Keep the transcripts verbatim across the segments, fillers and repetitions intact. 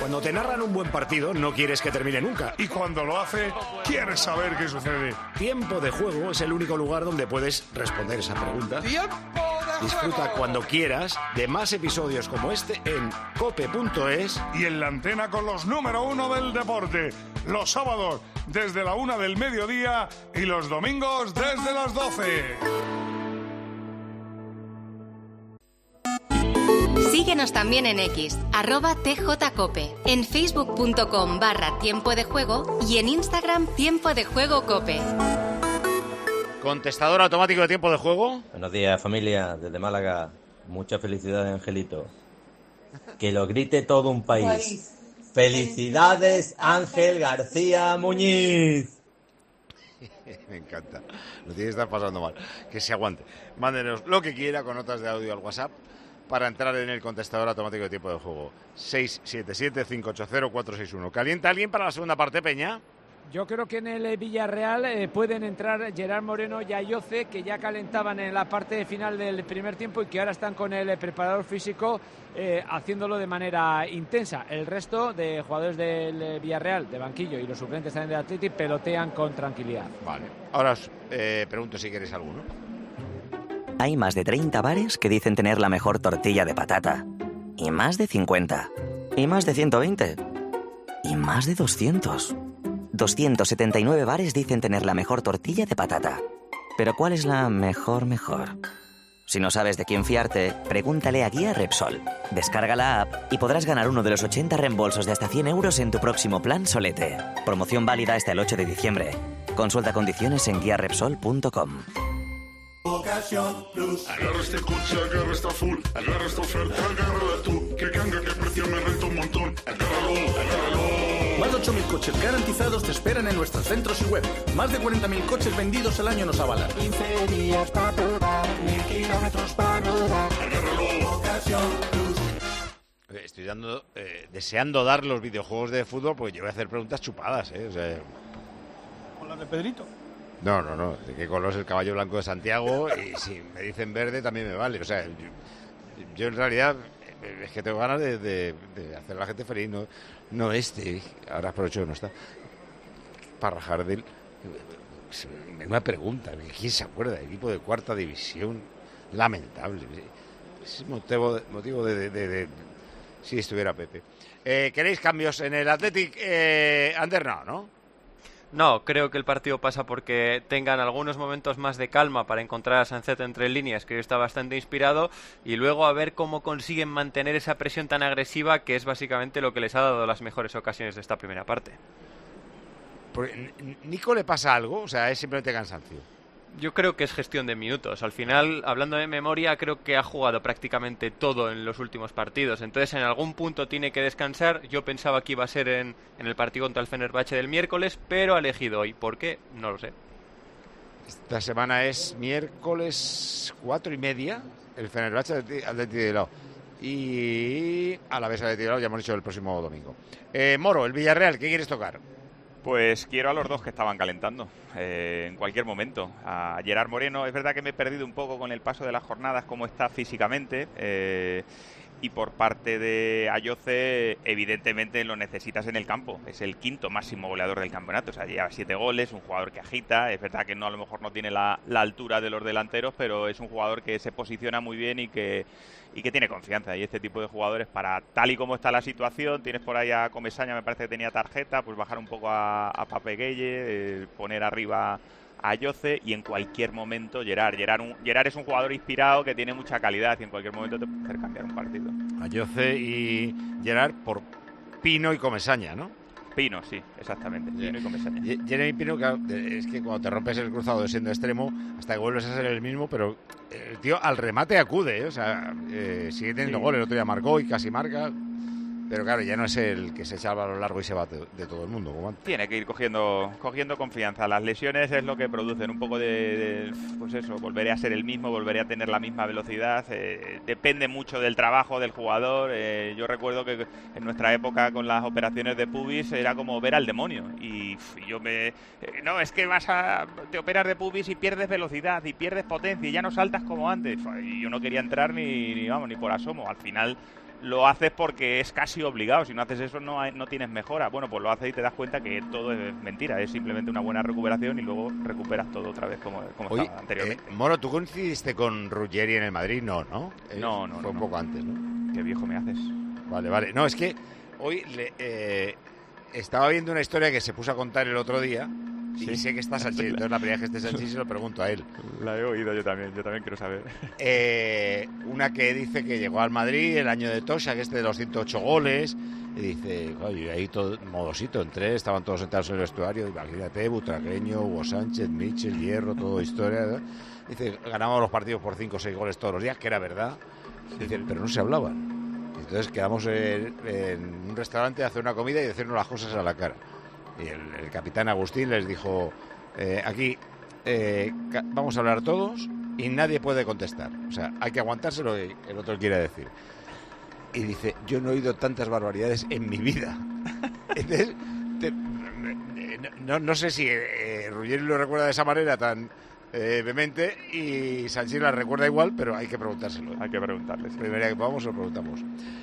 Cuando te narran un buen partido, no quieres que termine nunca. Y cuando lo hace, quieres saber qué sucede. Tiempo de Juego es el único lugar donde puedes responder esa pregunta. ¡Tiempo de Disfruta juego! cuando quieras de más episodios como este en cope punto es. Y en la antena con los número uno del deporte. Los sábados desde la una del mediodía y los domingos desde las doce. Síguenos también en X, arroba tjcope, en facebook.com barra tiempo de juego y en Instagram tiempo de juego cope. Contestador automático de tiempo de juego. Buenos días, familia, desde Málaga. Mucha felicidad, Angelito. Que lo grite todo un país. ¡Felicidades, Ángel García Muñiz! Me encanta. Lo tiene que estar pasando mal. Que se aguante. Mándenos lo que quiera con notas de audio al WhatsApp para entrar en el contestador automático de tiempo de juego. seis siete siete, cinco ocho cero, cuatro seis uno. ¿Calienta alguien para la segunda parte, Peña? Yo creo que en el Villarreal eh, pueden entrar Gerard Moreno y Ayoce, que ya calentaban en la parte final del primer tiempo y que ahora están con el preparador físico eh, haciéndolo de manera intensa. El resto de jugadores del Villarreal, de banquillo, y los suplentes también del Athletic pelotean con tranquilidad. Vale. Ahora os eh, pregunto si queréis alguno. Hay más de treinta bares que dicen tener la mejor tortilla de patata. Y más de cincuenta. Y más de ciento veinte. Y más de doscientos. doscientos setenta y nueve bares dicen tener la mejor tortilla de patata. Pero ¿cuál es la mejor mejor? Si no sabes de quién fiarte, pregúntale a Guía Repsol. Descarga la app y podrás ganar uno de los ochenta reembolsos de hasta cien euros en tu próximo plan Solete. Promoción válida hasta el ocho de diciembre. Consulta condiciones en guía repsol punto com. Ocasión Plus. Agarra este coche, agarra esta full, agarra esta oferta, agárrala tú. Que canga, que precio me renta un montón. Agárralo, agárralo. Más de ocho mil coches garantizados te esperan en nuestros centros y web. Más de cuarenta mil coches vendidos al año nos avalan. quince días para probar, mil kilómetros para rodar. Agárralo, Ocasión Plus. Estoy dando, eh, deseando dar los videojuegos de fútbol porque yo voy a hacer preguntas chupadas, ¿eh? O sea, ¿Con las de Pedrito? No, no, no. ¿De qué color es el caballo blanco de Santiago? Y si me dicen verde también me vale. O sea, yo, yo en realidad es que tengo ganas de, de, de hacer a la gente feliz. No, no este. Ahora aprovecho que no está. Parrajardel. Una pregunta. ¿Quién se acuerda? Equipo de cuarta división. Lamentable. Es motivo, motivo de, de, de, de si estuviera Pepe. Eh, ¿Queréis cambios en el Athletic? Eh, Ander, no, ¿no? No, creo que el partido pasa porque tengan algunos momentos más de calma para encontrar a Sancet entre líneas, que está bastante inspirado, y luego a ver cómo consiguen mantener esa presión tan agresiva, que es básicamente lo que les ha dado las mejores ocasiones de esta primera parte. ¿Nico le pasa algo? O sea, es simplemente cansancio. Yo creo que es gestión de minutos. Al final, hablando de memoria, creo que ha jugado prácticamente todo en los últimos partidos. Entonces, en algún punto tiene que descansar. Yo pensaba que iba a ser en, en el partido contra el Fenerbahce del miércoles, pero ha elegido hoy. ¿Por qué? No lo sé. Esta semana es miércoles cuatro y media. El Fenerbahce Athletic de Bilbao. Y a la vez Athletic de Bilbao, ya hemos dicho el próximo domingo. Eh, Moro, el Villarreal, ¿qué quieres tocar? Pues quiero a los dos que estaban calentando eh, en cualquier momento. A Gerard Moreno, es verdad que me he perdido un poco con el paso de las jornadas, cómo está físicamente. Eh, y por parte de Ayoce, evidentemente lo necesitas en el campo. Es el quinto máximo goleador del campeonato. O sea, lleva siete goles, un jugador que agita. Es verdad que no, a lo mejor no tiene la, la altura de los delanteros, pero es un jugador que se posiciona muy bien y que... y que tiene confianza, y este tipo de jugadores, para tal y como está la situación, tienes por ahí a Comesaña, me parece que tenía tarjeta, pues bajar un poco a, a Pape Gueye, eh, poner arriba a Ayoce, y en cualquier momento Gerard. Gerard, un, Gerard es un jugador inspirado que tiene mucha calidad y en cualquier momento te puede hacer cambiar un partido. Ayoce y Gerard por Pino y Comesaña, ¿no? Pino, sí, exactamente. Pino y Comesaña. Jeremy Pino, claro, es que cuando te rompes el cruzado siendo extremo, hasta que vuelves a ser el mismo, pero el tío al remate acude, ¿eh? O sea, eh, sigue teniendo sí. goles. El otro día marcó y casi marca, pero claro, ya no es el que se echa a lo largo y se va de, de todo el mundo. Como antes. Tiene que ir cogiendo cogiendo confianza. Las lesiones es lo que producen un poco de, de pues eso, volveré a ser el mismo, volveré a tener la misma velocidad. Eh, depende mucho del trabajo del jugador. Eh, yo recuerdo que en nuestra época con las operaciones de pubis era como ver al demonio. Y, y yo me... Eh, no, es que vas a... te operas de pubis y pierdes velocidad y pierdes potencia y ya no saltas como antes. Y yo no quería entrar ni, ni, vamos, ni por asomo. Al final... lo haces porque es casi obligado. Si no haces eso no, hay, no tienes mejora. Bueno, pues lo haces y te das cuenta que todo es mentira. Es simplemente una buena recuperación y luego recuperas todo otra vez como, como Oye, estaba anteriormente. Eh, Moro, ¿tú coincidiste con Ruggeri en el Madrid? No, ¿no? Eh, no, no, Fue no, un no. poco antes, ¿no? Qué viejo me haces. Vale, vale. No, es que hoy le, eh, estaba viendo una historia que se puso a contar el otro día. Y ¿Sí? sé que está Sanchís, entonces la primera vez que esté Sanchís se lo pregunto a él. La he oído yo también, yo también quiero saber. Eh, una que dice que llegó al Madrid el año de Tosha, que este de los ciento ocho goles, y dice, oye, ahí todo modosito, entré, estaban todos sentados en el vestuario, imagínate, Butragueño, Hugo Sánchez, Michel, Hierro, todo historia. ¿verdad? Dice, ganábamos los partidos por cinco o seis goles todos los días, que era verdad. Dice, pero no se hablaban. Entonces quedamos en, en un restaurante a hacer una comida y decirnos las cosas a la cara. Y el, el capitán Agustín les dijo, eh, aquí eh, vamos a hablar todos y nadie puede contestar. O sea, hay que aguantarse lo que el otro quiere decir. Y dice, yo no he oído tantas barbaridades en mi vida. Entonces, te, no, no sé si eh, Ruggeri lo recuerda de esa manera tan eh, vehemente y Sanchís la recuerda igual, pero hay que preguntárselo. Hay que preguntarle. Sí. Primera que podamos, lo preguntamos.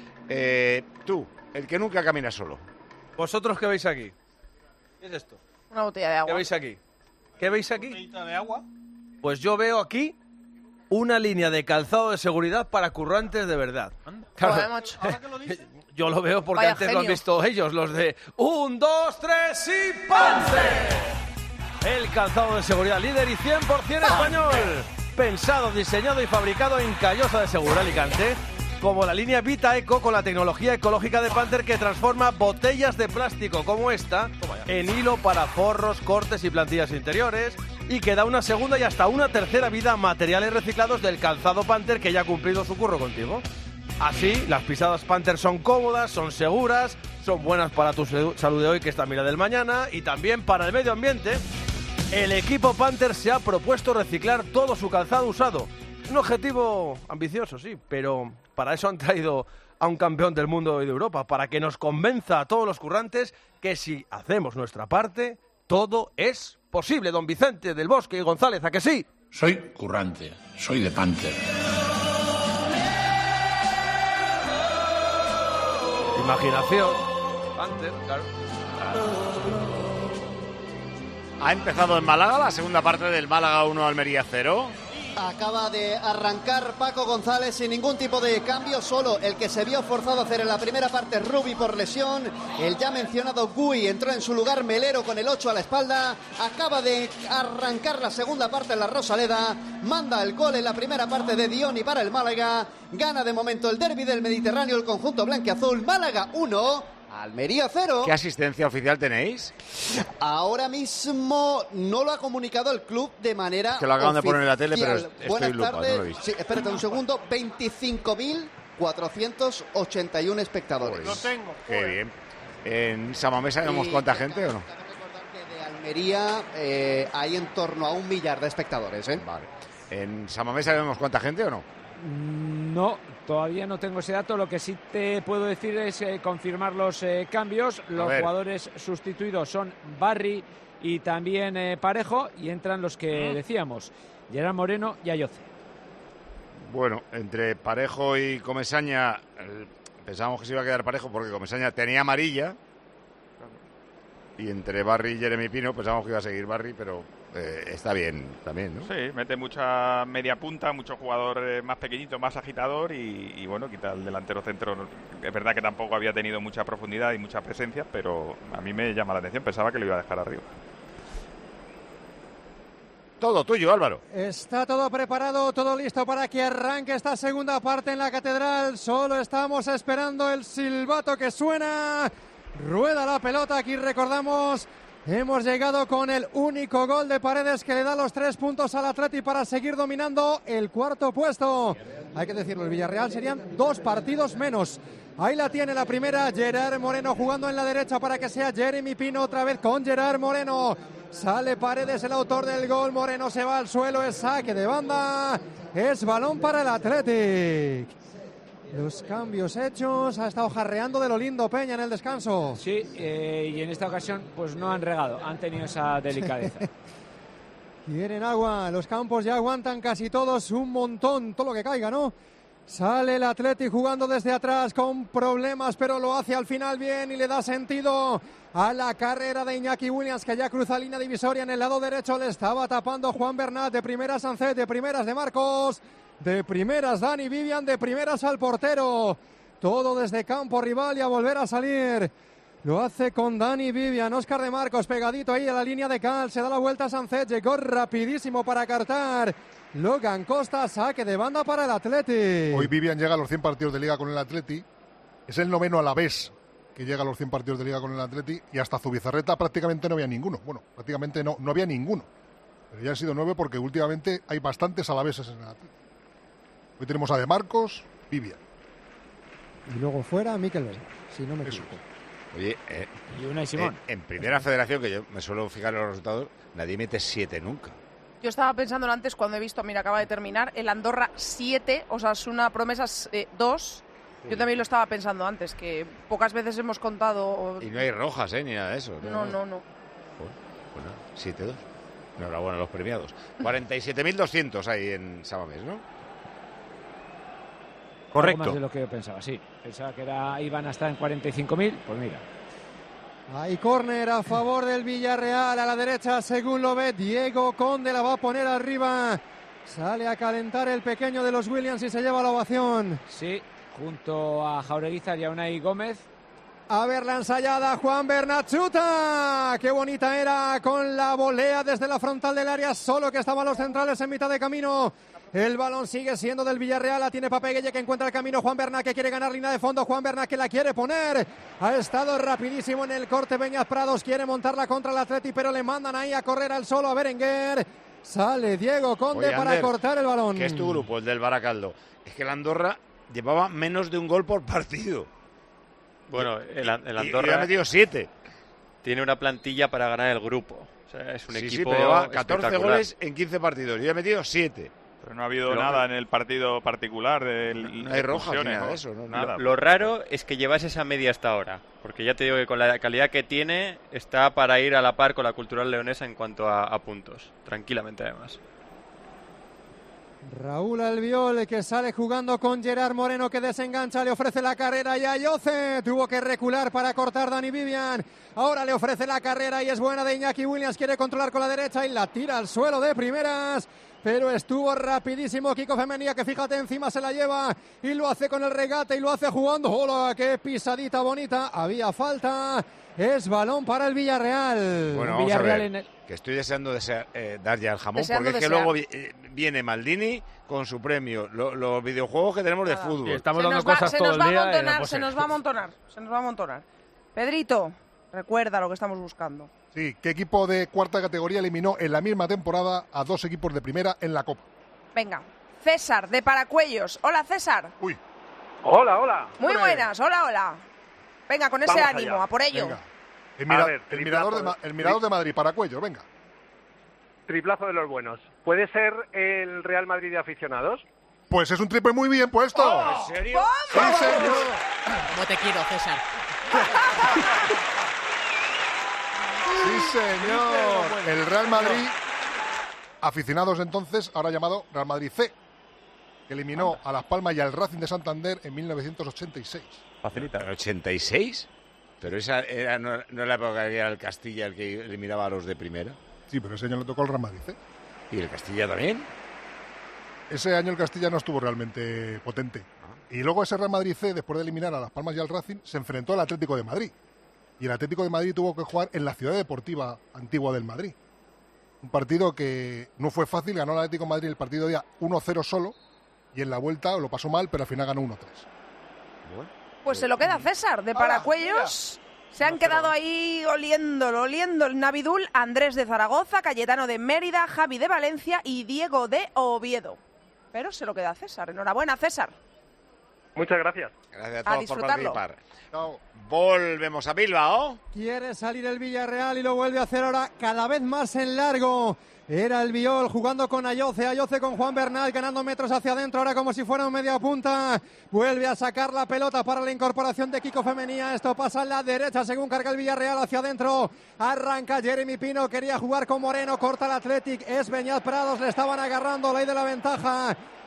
Eh, tú, el que nunca camina solo. ¿Vosotros qué veis aquí? ¿Qué es esto? Una botella de agua. ¿Qué veis aquí? ¿Qué veis aquí? ¿Una botellita de agua? Pues yo veo aquí una línea de calzado de seguridad para currantes de verdad. Claro, Joder, macho. Ahora que lo dices. yo lo veo porque Vaya antes lo han genio. visto ellos, los de un, dos, tres y ¡Panzer! El calzado de seguridad líder y cien por ciento español. Pensado, diseñado y fabricado en Callosa de Segura, Alicante. Como la línea Vita Eco con la tecnología ecológica de Panther que transforma botellas de plástico como esta en hilo para forros, cortes y plantillas interiores y que da una segunda y hasta una tercera vida a materiales reciclados del calzado Panther que ya ha cumplido su curro contigo. Así, las pisadas Panther son cómodas, son seguras, son buenas para tu salud de hoy que es también la del mañana y también para el medio ambiente. El equipo Panther se ha propuesto reciclar todo su calzado usado. Un objetivo ambicioso, sí, pero para eso han traído a un campeón del mundo y de Europa, para que nos convenza a todos los currantes que si hacemos nuestra parte, todo es posible. Don Vicente del Bosque y González, ¿a que sí? Soy currante, soy de Panther. Imaginación. Panther, claro. Ha empezado en Málaga la segunda parte del Málaga uno Almería cero. Acaba de arrancar Paco González sin ningún tipo de cambio, solo el que se vio forzado a hacer en la primera parte Rubi por lesión. El ya mencionado Gui entró en su lugar, Melero con el ocho a la espalda. Acaba de arrancar la segunda parte en la Rosaleda. Manda el gol en la primera parte de Dioni para el Málaga. Gana de momento el derbi del Mediterráneo el conjunto blanquiazul. Málaga uno. Almería cero. ¿Qué asistencia oficial tenéis? Ahora mismo no lo ha comunicado el club de manera Que lo acaban de poner en la tele, pero oficial. estoy Buenas lupa, tardes. no lo he visto. Sí, espérate un segundo. veinticinco mil cuatrocientos ochenta y uno espectadores. Lo tengo. Qué bien. ¿En Samamés sabemos Y- cuánta gente o no? De Almería eh, hay en torno a un millar de espectadores. ¿eh? Vale. ¿En Samamés sabemos cuánta gente o no? No, todavía no tengo ese dato. Lo que sí te puedo decir es eh, confirmar los eh, cambios. Los ver. jugadores sustituidos son Barry y también eh, Parejo, y entran los que decíamos, Gerard Moreno y Ayoce. Bueno, entre Parejo y Comesaña, eh, pensábamos que se iba a quedar Parejo porque Comesaña tenía amarilla. Y entre Barry y Jeremy Pino pensábamos que iba a seguir Barry, pero eh, está bien también, ¿no? Sí, mete mucha media punta, mucho jugador eh, más pequeñito, más agitador y, y bueno, quita el delantero centro. Es verdad que tampoco había tenido mucha profundidad y mucha presencia, pero a mí me llama la atención, pensaba que lo iba a dejar arriba. Todo tuyo, Álvaro. Está todo preparado, todo listo para que arranque esta segunda parte en la Catedral. Solo estamos esperando el silbato que suena. Rueda la pelota, aquí recordamos, hemos llegado con el único gol de Paredes que le da los tres puntos al Atleti para seguir dominando el cuarto puesto. Hay que decirlo, el Villarreal serían dos partidos menos. Ahí la tiene la primera, Gerard Moreno jugando en la derecha para que sea Jeremy Pino otra vez con Gerard Moreno. Sale Paredes, el autor del gol, Moreno se va al suelo, es saque de banda, es balón para el Athletic. Los cambios hechos, ha estado jarreando de lo lindo Peña en el descanso. Sí, eh, y en esta ocasión pues no han regado, han tenido esa delicadeza. Quieren agua, los campos ya aguantan casi todos un montón, todo lo que caiga, ¿no? Sale el Atleti jugando desde atrás con problemas, pero lo hace al final bien y le da sentido a la carrera de Iñaki Williams, que ya cruza línea divisoria en el lado derecho. Le estaba tapando Juan Bernat. De primeras Sancet, de primeras de Marcos, de primeras Dani Vivian, de primeras al portero. Todo desde campo rival y a volver a salir. Lo hace con Dani Vivian. Óscar de Marcos pegadito ahí a la línea de cal. Se da la vuelta a Sancet. Llegó rapidísimo para cartar Logan Costa. Saque de banda para el Atleti. Hoy Vivian llega a los cien partidos de Liga con el Atleti. Es el noveno a la vez que llega a los cien partidos de Liga con el Atleti. Y hasta Zubizarreta prácticamente no había ninguno. Bueno, prácticamente no, no había ninguno. Pero ya han sido nueve porque últimamente hay bastantes alaveses en el Atleti. Hoy tenemos a De Marcos, Vivian. Y luego fuera Mikel Vela, si no me equivoco. Oye, eh, y una y Simón. Eh, en primera federación, que yo me suelo fijar en los resultados, nadie mete siete nunca. Yo estaba pensando antes cuando he visto, mira, acaba de terminar, el Andorra siete, Osasuna Promesas eh, dos. Yo también lo estaba pensando antes, que pocas veces hemos contado. Y no hay rojas, ¿eh? Ni nada de eso. No, no, no. Bueno, siete dos. Enhorabuena a los premiados. cuarenta y siete mil doscientos hay en Samamés, ¿no? Correcto. Algo más de lo que yo pensaba, sí. Pensaba que era, iban a estar en cuarenta y cinco mil, pues mira. Hay córner a favor del Villarreal, a la derecha, según lo ve Diego Conde, la va a poner arriba. Sale a calentar el pequeño de los Williams y se lleva la ovación. Sí, junto a Jaureguizar y a Unai Gómez. A ver la ensayada, Juan Bernat chuta. Qué bonita era con la volea desde la frontal del área, solo que estaban los centrales en mitad de camino. El balón sigue siendo del Villarreal, la tiene Papegueye, que encuentra el camino. Juan Bernat, que quiere ganar línea de fondo. Juan Bernat, que la quiere poner. Ha estado rapidísimo en el corte. Beñat Prados quiere montarla contra el Atleti, pero le mandan ahí a correr al solo a Berenguer. Sale Diego Conde Oye, para Ander, cortar el balón. ¿Qué es tu grupo, el del Baracaldo? Es que el Andorra llevaba menos de un gol por partido. Bueno, el, el Andorra... Y, y ha metido siete. Tiene una plantilla para ganar el grupo. O sea, es un sí, equipo sí, pero lleva catorce espectacular. goles en quince partidos. Yo he metido siete. Pero no ha habido Pero, nada en el partido particular. Del, no hay rojas ni nada ¿no? de eso. No, nada. Lo, lo raro es que llevase esa media hasta ahora. Porque ya te digo que con la calidad que tiene, está para ir a la par con la Cultural Leonesa en cuanto a, a puntos. Tranquilamente, además. Raúl Albiol, que sale jugando con Gerard Moreno, que desengancha, le ofrece la carrera y a Yoce. Tuvo que recular para cortar Dani Vivian. Ahora le ofrece la carrera y es buena de Iñaki Williams. Quiere controlar con la derecha y la tira al suelo de primeras. Pero estuvo rapidísimo Kiko Femenía, que fíjate, encima se la lleva y lo hace con el regate y lo hace jugando. ¡Hola! ¡Qué pisadita bonita! Había falta. Es balón para el Villarreal. Bueno, vamos Villarreal a ver, el... que estoy deseando desea, eh, dar ya el jamón, deseando porque es que desear. luego eh, viene Maldini con su premio, lo, los videojuegos que tenemos de ah, fútbol. Estamos se dando va, cosas se todo nos el va día. A amontonar, no se nos va a amontonar, se nos va a amontonar. Pedrito, recuerda lo que estamos buscando. Sí, ¿qué equipo de cuarta categoría eliminó en la misma temporada a dos equipos de primera en la Copa? Venga, César, de Paracuellos. Hola, César. Uy. Hola, hola. Muy Hombre. buenas, hola, hola. Venga, con ese Vamos ánimo, allá. a por ello. Venga. El, mira, ver, el, mirador de, Ma el mirador de Madrid, Paracuellos, venga. Triplazo de los buenos. ¿Puede ser el Real Madrid de aficionados? Pues es un triple muy bien puesto. Oh, ¿En serio? Sí, señor. ¿Cómo te quiero, César? Sí, señor. El Real Madrid, aficionados entonces, ahora llamado Real Madrid C, que eliminó a Las Palmas y al Racing de Santander en mil novecientos ochenta y seis. Facilita. ¿ochenta y seis? Pero esa era, no, no la época que era el Castilla el que eliminaba a los de primera. Sí, pero ese año le tocó al Real Madrid C. ¿Y el Castilla también? Ese año el Castilla no estuvo realmente potente. Ah. Y luego ese Real Madrid C, después de eliminar a Las Palmas y al Racing, se enfrentó al Atlético de Madrid. Y el Atlético de Madrid tuvo que jugar en la ciudad deportiva antigua del Madrid. Un partido que no fue fácil, ganó el Atlético de Madrid el partido día uno cero solo, y en la vuelta lo pasó mal, pero al final ganó uno tres. Bueno. Pues se lo queda César, de Paracuellos. Se han quedado ahí oliéndolo, oliendo el Navidul, Andrés de Zaragoza, Cayetano de Mérida, Javi de Valencia y Diego de Oviedo. Pero se lo queda César. Enhorabuena, César. Muchas gracias. Gracias a todos a por participar. No. Volvemos a Bilbao. Quiere salir el Villarreal y lo vuelve a hacer ahora cada vez más en largo. Era el Biol jugando con Ayoce, Ayoce con Juan Bernal, ganando metros hacia adentro, ahora como si fuera un media punta. Vuelve a sacar la pelota para la incorporación de Kiko Femenía. Esto pasa a la derecha según carga el Villarreal hacia adentro. Arranca Jeremy Pino, quería jugar con Moreno, corta el Athletic. Es Beñat Prados, le estaban agarrando, ley de la ventaja.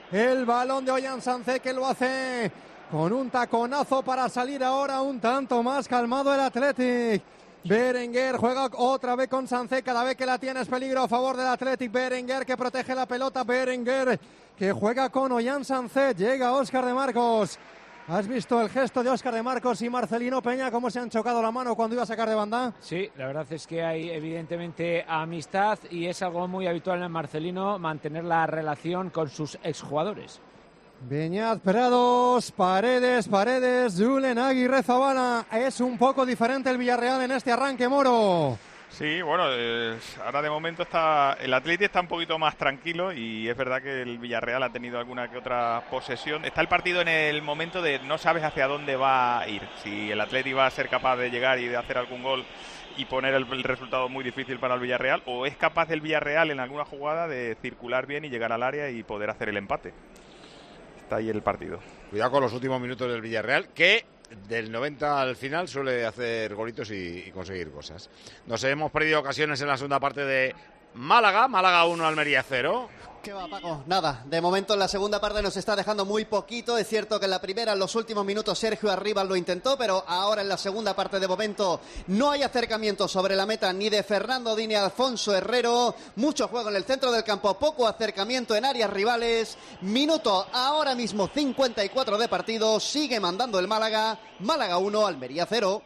el balón de Ollán Sánchez, que lo hace con un taconazo para salir ahora un tanto más calmado el Athletic. Berenguer juega otra vez con Sánchez, cada vez que la tiene es peligro a favor del Athletic. Berenguer que protege la pelota, Berenguer que juega con Ollán Sánchez, llega Óscar de Marcos. ¿Has visto el gesto de Óscar de Marcos y Marcelino Peña, cómo se han chocado la mano cuando iba a sacar de banda? Sí, la verdad es que hay evidentemente amistad y es algo muy habitual en Marcelino mantener la relación con sus exjugadores. Beñat, Prados, Paredes, Paredes, Julen, Aguirre, Zabala. Es un poco diferente el Villarreal en este arranque, Moro. Sí, bueno, eh, ahora de momento está el Atleti está un poquito más tranquilo y es verdad que el Villarreal ha tenido alguna que otra posesión. Está el partido en el momento de no sabes hacia dónde va a ir. Si el Atleti va a ser capaz de llegar y de hacer algún gol y poner el, el resultado muy difícil para el Villarreal, o es capaz el Villarreal en alguna jugada de circular bien y llegar al área y poder hacer el empate. Está ahí el partido. Cuidado con los últimos minutos del Villarreal, que del noventa al final suele hacer golitos y, y conseguir cosas. Nos hemos perdido ocasiones en la segunda parte de Málaga, Málaga uno, Almería cero. ¿Qué va, Paco? Nada, de momento en la segunda parte nos está dejando muy poquito. Es cierto que en la primera, en los últimos minutos, Sergio Arribas lo intentó, pero ahora en la segunda parte de momento no hay acercamiento sobre la meta ni de Fernando Di ni Alfonso Herrero. Mucho juego en el centro del campo, poco acercamiento en áreas rivales. Minuto ahora mismo cincuenta y cuatro de partido, sigue mandando el Málaga. Málaga uno, Almería cero.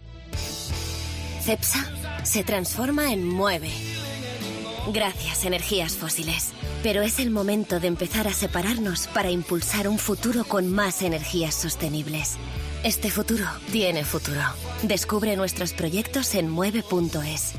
Cepsa se transforma en Mueve. Gracias, energías fósiles. Pero es el momento de empezar a separarnos para impulsar un futuro con más energías sostenibles. Este futuro tiene futuro. Descubre nuestros proyectos en mueve punto es.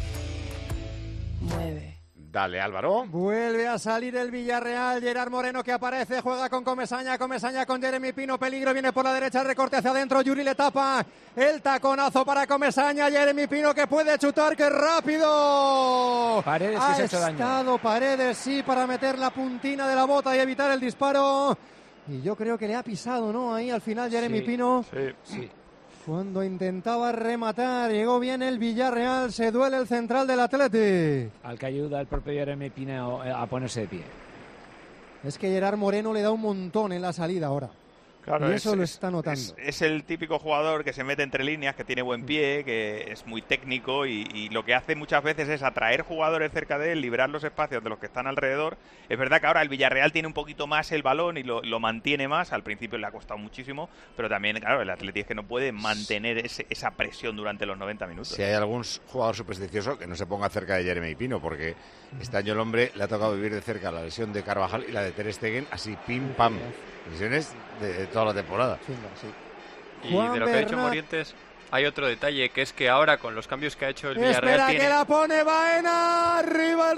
Mueve. Dale, Álvaro. Vuelve a salir el Villarreal. Gerard Moreno que aparece, juega con Comesaña. Comesaña con Jeremy Pino. Peligro, viene por la derecha, recorte hacia adentro. Yuri le tapa. El taconazo para Comesaña. Jeremy Pino que puede chutar. ¡Qué rápido! Paredes ha se ha hecho daño. estado Paredes, sí, para meter la puntina de la bota y evitar el disparo. Y yo creo que le ha pisado, ¿no? Ahí al final Jeremy Sí, Pino. Sí, sí. Cuando intentaba rematar, llegó bien el Villarreal, se duele el central del Athletic. Al que ayuda el propio Jeremy Pino a ponerse de pie. Es que Gerard Moreno le da un montón en la salida ahora. Claro, y eso es, lo es, está notando. Es, es el típico jugador que se mete entre líneas, que tiene buen pie, que es muy técnico y, y lo que hace muchas veces es atraer jugadores cerca de él, liberar los espacios de los que están alrededor. Es verdad que ahora el Villarreal tiene un poquito más el balón y lo, lo mantiene más. Al principio le ha costado muchísimo, pero también, claro, el Atleti es que no puede mantener ese, esa presión durante los noventa minutos. Si hay algún jugador supersticioso que no se ponga cerca de Jeremy Pino, porque este año el hombre le ha tocado vivir de cerca la lesión de Carvajal y la de Ter Stegen, así pim pam. Lesiones de, de toda la temporada. Sí, sí. Y Juan de lo que ha hecho Bernat. Morientes, hay otro detalle, que es que ahora con los cambios que ha hecho el Villarreal Espera tiene... que la pone Baena, arriba el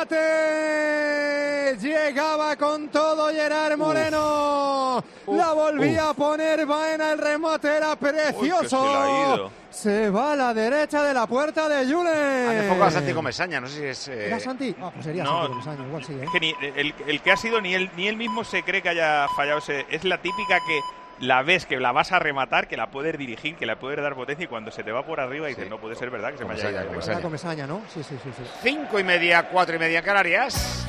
remate, llegaba con todo Gerard Moreno, Uf, la volvía uf. a poner Baena, el remate era precioso. Uy, que se le ha ido. Se va a la derecha de la puerta de Julen. Han enfocado a Santi Comesaña, no sé si es... Eh... ¿Era Santi? Ah, pues sería No, Santi Comesaña, igual sí, ¿eh? Es que ni, el, el que ha sido ni él, ni él mismo se cree que haya fallado ese, es la típica que la ves que la vas a rematar, que la puedes dirigir, que la puedes dar potencia y cuando se te va por arriba dices, Sí. no puede ser verdad que se me haya Comesaña, ido. Comesaña. Era Comesaña, ¿no? Sí, sí, sí, sí. Cinco y media, cuatro y media en Canarias.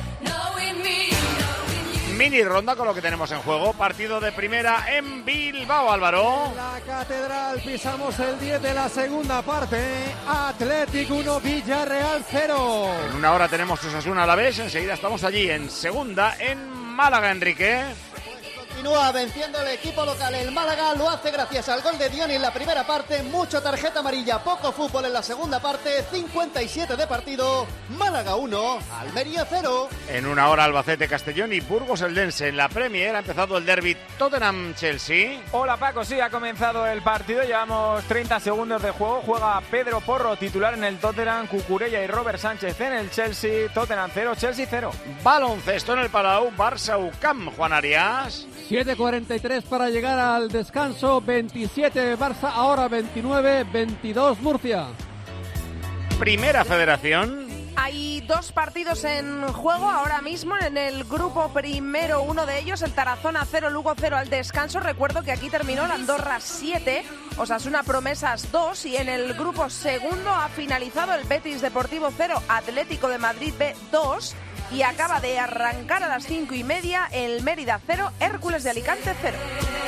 Mini ronda con lo que tenemos en juego. Partido de primera en Bilbao, Álvaro. La Catedral, pisamos el diez de la segunda parte. Atlético uno, Villarreal cero. En una hora tenemos Osasuna a la vez. Enseguida estamos allí en segunda en Málaga, Enrique. Continúa venciendo el equipo local, el Málaga lo hace gracias al gol de Dioni en la primera parte, mucha tarjeta amarilla, poco fútbol en la segunda parte, cincuenta y siete de partido, Málaga uno, Almería cero. En una hora Albacete, Castellón y Burgos Eldense. En la Premier ha empezado el derbi Tottenham-Chelsea. Hola Paco, sí, ha comenzado el partido, llevamos treinta segundos de juego, juega Pedro Porro titular en el Tottenham, Cucurella y Robert Sánchez en el Chelsea, Tottenham cero, Chelsea cero. Baloncesto en el Palau, Barça U C A M, Juan Arias. siete cuarenta y tres para llegar al descanso, veintisiete Barça, ahora veintinueve, veintidós Murcia. Primera Federación. Hay dos partidos en juego ahora mismo en el grupo primero, uno de ellos, el Tarazona cero, Lugo cero al descanso. Recuerdo que aquí terminó el Andorra siete, Osasuna Promesas dos y en el grupo segundo ha finalizado el Betis Deportivo cero, Atlético de Madrid B dos. Y acaba de arrancar a las cinco y media el Mérida cero, Hércules de Alicante cero.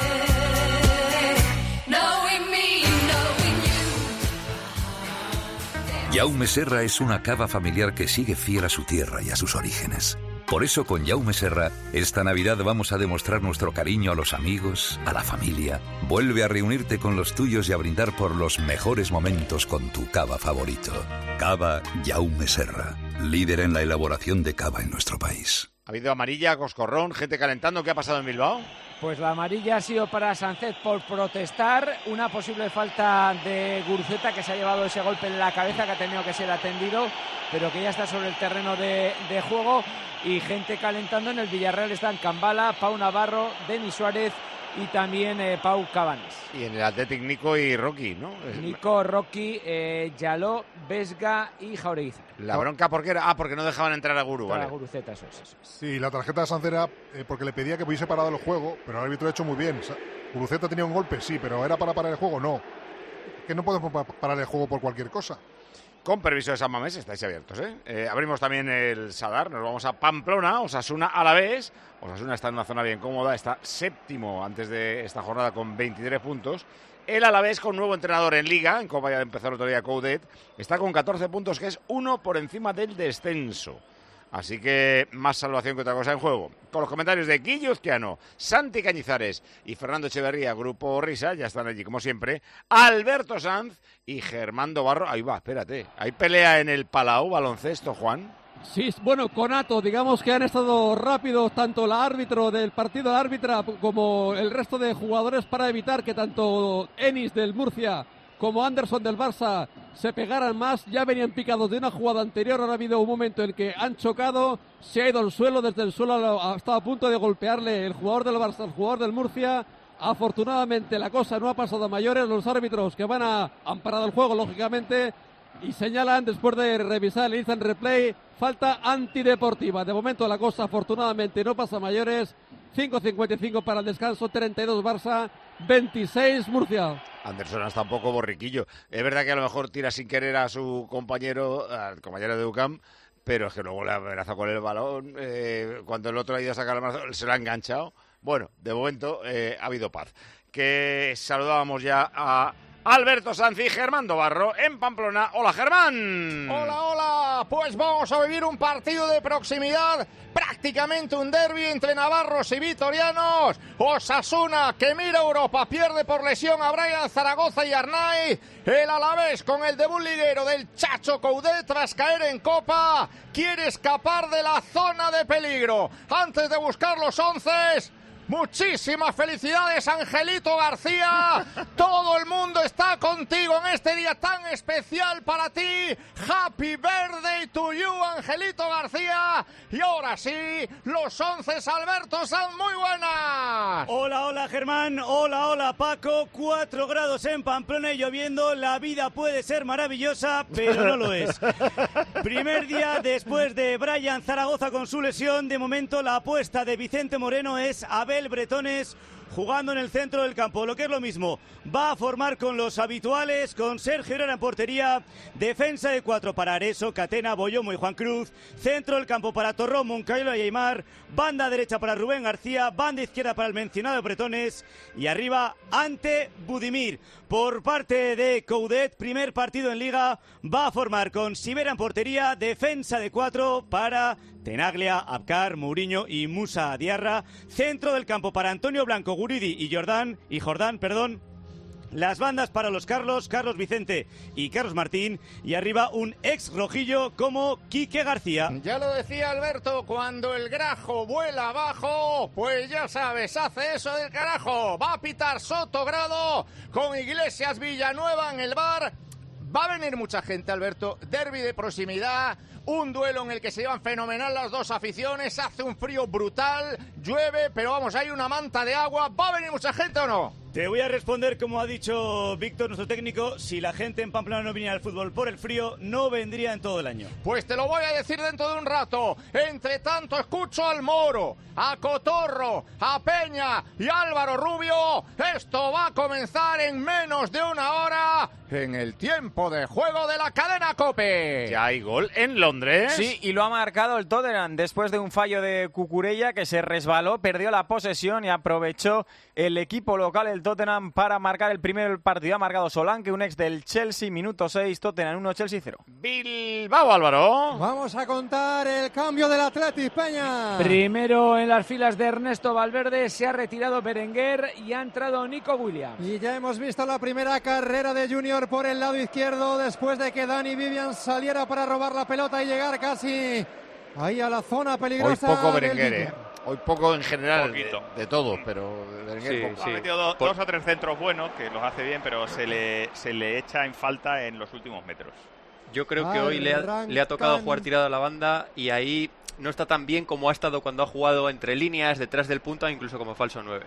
Jaume Serra es una cava familiar que sigue fiel a su tierra y a sus orígenes. Por eso con Jaume Serra, esta Navidad vamos a demostrar nuestro cariño a los amigos, a la familia. Vuelve a reunirte con los tuyos y a brindar por los mejores momentos con tu cava favorito. Cava Jaume Serra, líder en la elaboración de cava en nuestro país. Ha habido amarilla, coscorrón, gente calentando. ¿Qué ha pasado en Bilbao? Pues la amarilla ha sido para Sánchez por protestar una posible falta de Guruceta, que se ha llevado ese golpe en la cabeza, que ha tenido que ser atendido, pero que ya está sobre el terreno de, de juego. Y gente calentando en el Villarreal están Cambala, Pau Navarro, Denis Suárez y también eh, Pau Cabanes. Y en el Athletic Nico y Rocky, ¿no? Nico, Rocky, eh, Yaló, Vesga y Jaureguizar. La bronca, ¿por qué era? Ah, porque no dejaban entrar a Guru, Para vale. Guruceta, eso es, eso es. Sí, la tarjeta de Sánchez era eh, porque le pedía que hubiese parado el juego, pero el árbitro ha hecho muy bien. Guruceta tenía un golpe, sí, pero ¿era para parar el juego? No. Que no podemos parar el juego por cualquier cosa. Con permiso de San Mamés, estáis abiertos, ¿eh? ¿eh? Abrimos también el Sadar, nos vamos a Pamplona, Osasuna Alavés. Osasuna está en una zona bien cómoda, está séptimo antes de esta jornada con veintitrés puntos. El Alavés, con nuevo entrenador en Liga, en Copa ya de empezar otro día Coudet, está con catorce puntos, que es uno por encima del descenso. Así que más salvación que otra cosa en juego. Con los comentarios de Guillo Uzquiano, Santi Cañizares y Fernando Echeverría, Grupo Risa, ya están allí como siempre, Alberto Sanz y Germán Dobarro. Ahí va, espérate, ¿hay pelea en el Palau baloncesto, Juan? Sí, bueno, conato, digamos que han estado rápidos tanto el árbitro del partido, la árbitra, como el resto de jugadores para evitar que tanto Enis del Murcia como Anderson del Barça se pegaran más. Ya venían picados de una jugada anterior, ahora ha habido un momento en que han chocado, se ha ido al suelo, desde el suelo ha estado a punto de golpearle el jugador del Barça, el jugador del Murcia. Afortunadamente la cosa no ha pasado a mayores, los árbitros que van a han parado el juego, lógicamente, y señalan después de revisar el instant replay, falta antideportiva. De momento la cosa afortunadamente no pasa a mayores. cinco cincuenta y cinco para el descanso, treinta y dos Barça, veintiséis Murcia. Anderson está un poco borriquillo. Es verdad que a lo mejor tira sin querer a su compañero, al compañero de U C A M, pero es que luego le amenaza con el balón. Eh, cuando el otro ha ido a sacar el brazo, se lo ha enganchado. Bueno, de momento eh, ha habido paz. Que saludábamos ya a Alberto Sanz y Germán Dobarro en Pamplona. Hola, Germán. Hola, hola. Pues vamos a vivir un partido de proximidad, prácticamente un derbi entre navarros y vitorianos. Osasuna, que mira Europa, pierde por lesión a Brian Zaragoza y Arnaiz. El Alavés, con el debut liguero del Chacho Coudet tras caer en Copa, quiere escapar de la zona de peligro. Antes de buscar los once, muchísimas felicidades, Angelito García. Todo el mundo está contigo en este día tan especial para ti. Happy birthday to you, Angelito García. Y ahora sí, los once, Alberto Sanz, muy buenas. Hola, hola, Germán. Hola, hola, Paco. Cuatro grados en Pamplona y lloviendo. La vida puede ser maravillosa, pero no lo es. Primer día después de Brian Zaragoza con su lesión. De momento la apuesta de Vicente Moreno es Abel Bretones jugando en el centro del campo, lo que es lo mismo, va a formar con los habituales, con Sergio Herrera en portería, defensa de cuatro para Areso, Catena, Boyomo y Juan Cruz, centro del campo para Torrón, Moncayola y Aymar, banda derecha para Rubén García, banda izquierda para el mencionado Bretones y arriba ante Budimir. Por parte de Coudet, primer partido en Liga, va a formar con Sivera en portería, defensa de cuatro para Tenaglia, Abkar, Mourinho y Musa Diarra, centro del campo para Antonio Blanco, Guridi y Jordán, y Jordán, perdón, las bandas para los Carlos, Carlos Vicente y Carlos Martín, y arriba un ex rojillo como Quique García. Ya lo decía Alberto, cuando el grajo vuela abajo, pues ya sabes, hace eso del carajo. Va a pitar Sotogrado con Iglesias Villanueva en el bar. Va a venir mucha gente, Alberto, derbi de proximidad, un duelo en el que se llevan fenomenal las dos aficiones, hace un frío brutal, llueve, pero vamos, hay una manta de agua. ¿Va a venir mucha gente o no? Te voy a responder como ha dicho Víctor, nuestro técnico. Si la gente en Pamplona no viniera al fútbol por el frío, no vendría en todo el año. Pues te lo voy a decir dentro de un rato. Entre tanto escucho al Moro, a Cotorro, a Peña y a Álvaro Rubio. Esto va a comenzar en menos de una hora en el tiempo de juego de la cadena COPE. ¿Ya hay gol en Londres? Sí, y lo ha marcado el Tottenham después de un fallo de Cucurella que se resbaló, perdió la posesión y aprovechó el equipo local, el Tottenham, para marcar el primer partido. Ha marcado Solanke, un ex del Chelsea, minuto seis, Tottenham uno, Chelsea cero. Bilbao, Álvaro. Vamos a contar el cambio del Athletic, Peña. Primero en las filas de Ernesto Valverde se ha retirado Berenguer y ha entrado Nico Williams. Y ya hemos visto la primera carrera de Junior por el lado izquierdo después de que Dani Vivian saliera para robar la pelota y llegar casi ahí a la zona peligrosa. Hoy poco Berenguer, eh. Hoy poco en general, de, de todo, pero Berenguer sí, poco. sí. Ha metido dos, Por... dos o tres centros buenos, que los hace bien, pero se le, se le echa en falta en los últimos metros. Yo creo que hoy le ha, le ha tocado jugar tirado a la banda y ahí no está tan bien como ha estado cuando ha jugado entre líneas, detrás del punta, incluso como falso nueve.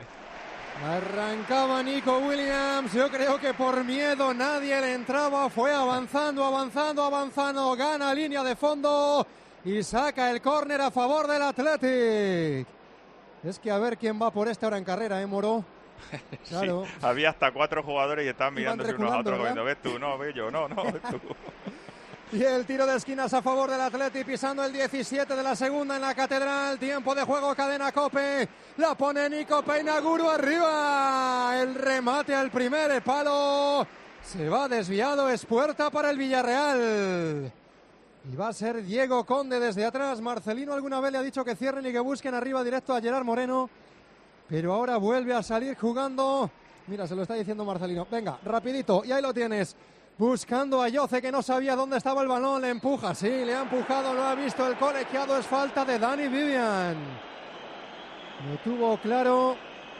Arrancaba Nico Williams, yo creo que por miedo nadie le entraba, fue avanzando, avanzando, avanzando, gana línea de fondo y saca el córner a favor del Athletic. Es que a ver quién va por esta hora en carrera, ¿eh, Moro? Claro. Sí, había hasta cuatro jugadores y estaban mirándose unos a otros, ¿verdad? Ves tú, no, ve yo, no, no, ves tú. Y el tiro de esquinas a favor del Athletic, pisando el diecisiete de la segunda en la Catedral. Tiempo de juego, cadena COPE. La pone Nico Peinaguru arriba. El remate al primer palo. Se va desviado, es puerta para el Villarreal. Y va a ser Diego Conde desde atrás. Marcelino alguna vez le ha dicho que cierren y que busquen arriba directo a Gerard Moreno. Pero ahora vuelve a salir jugando. Mira, se lo está diciendo Marcelino. Venga, rapidito, y ahí lo tienes. Buscando a Yoce, que no sabía dónde estaba el balón, le empuja, sí, le ha empujado, lo ha visto el colegiado, es falta de Dani Vivian. Lo tuvo claro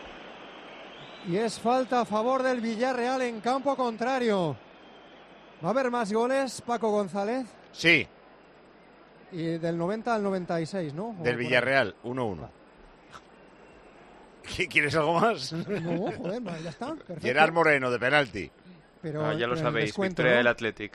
y es falta a favor del Villarreal en campo contrario. ¿Va a haber más goles, Paco González? Sí. Y del noventa al noventa y seis, ¿no? Del Villarreal, uno uno. ¿Quieres algo más? No, joder, ya está. Perfecto. Gerard Moreno, de penalti. Pero ah, ya lo sabéis, descuento, victoria ¿no? del Athletic.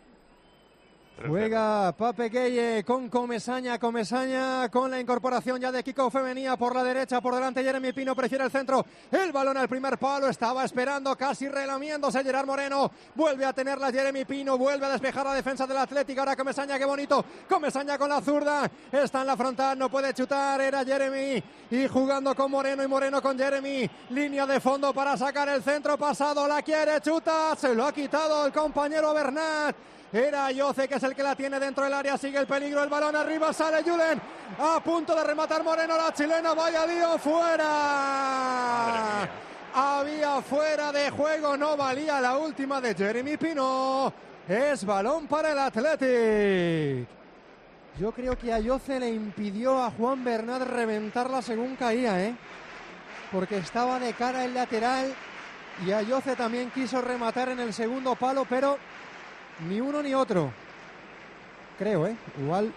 Juega Pape Gueye con Comesaña, Comesaña con la incorporación ya de Kiko Femenía por la derecha, por delante Jeremy Pino, prefiere el centro, el balón al primer palo, estaba esperando, casi relamiéndose Gerard Moreno, vuelve a tenerla Jeremy Pino, vuelve a despejar la defensa del Atlético, ahora Comesaña, qué bonito, Comesaña con la zurda, está en la frontal, no puede chutar, era Jeremy, y jugando con Moreno y Moreno con Jeremy, línea de fondo para sacar el centro pasado, la quiere, chuta, se lo ha quitado el compañero Bernat. Era Yoce, que es el que la tiene dentro del área, sigue el peligro, el balón arriba, sale Julen, a punto de rematar Moreno, la chilena, vaya lío, fuera. Había fuera de juego, no valía la última de Jeremy Pino, es balón para el Athletic. Yo creo que a Yoce le impidió a Juan Bernat reventarla según caía, ¿eh? Porque estaba de cara el lateral y a Yoce también quiso rematar en el segundo palo, pero ni uno ni otro. Creo, ¿eh? Igual.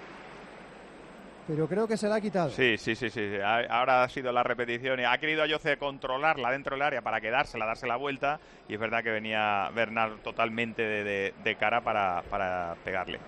Pero creo que se la ha quitado. Sí, sí, sí, sí. Ahora ha sido la repetición. Y ha querido Ayoce controlarla dentro del área para quedársela, darse la vuelta. Y es verdad que venía Bernal totalmente de, de, de cara para, para pegarle.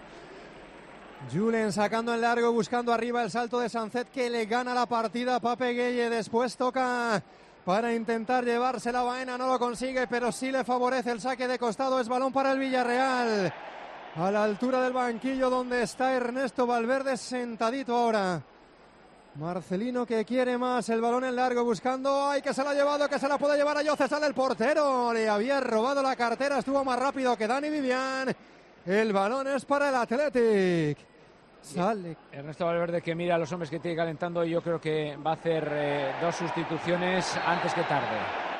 Julen sacando en largo, buscando arriba el salto de Sancet, que le gana la partida a Pape Gueye. Después toca para intentar llevarse la vaina, no lo consigue, pero sí le favorece el saque de costado, es balón para el Villarreal, a la altura del banquillo donde está Ernesto Valverde sentadito ahora. Marcelino que quiere más, el balón en largo buscando, ay, que se la ha llevado, que se la puede llevar a Yoce, sale el portero, le había robado la cartera, estuvo más rápido que Dani Vivian, el balón es para el Athletic. Sale. Ernesto Valverde que mira a los hombres que tiene calentando y yo creo que va a hacer eh, dos sustituciones antes que tarde.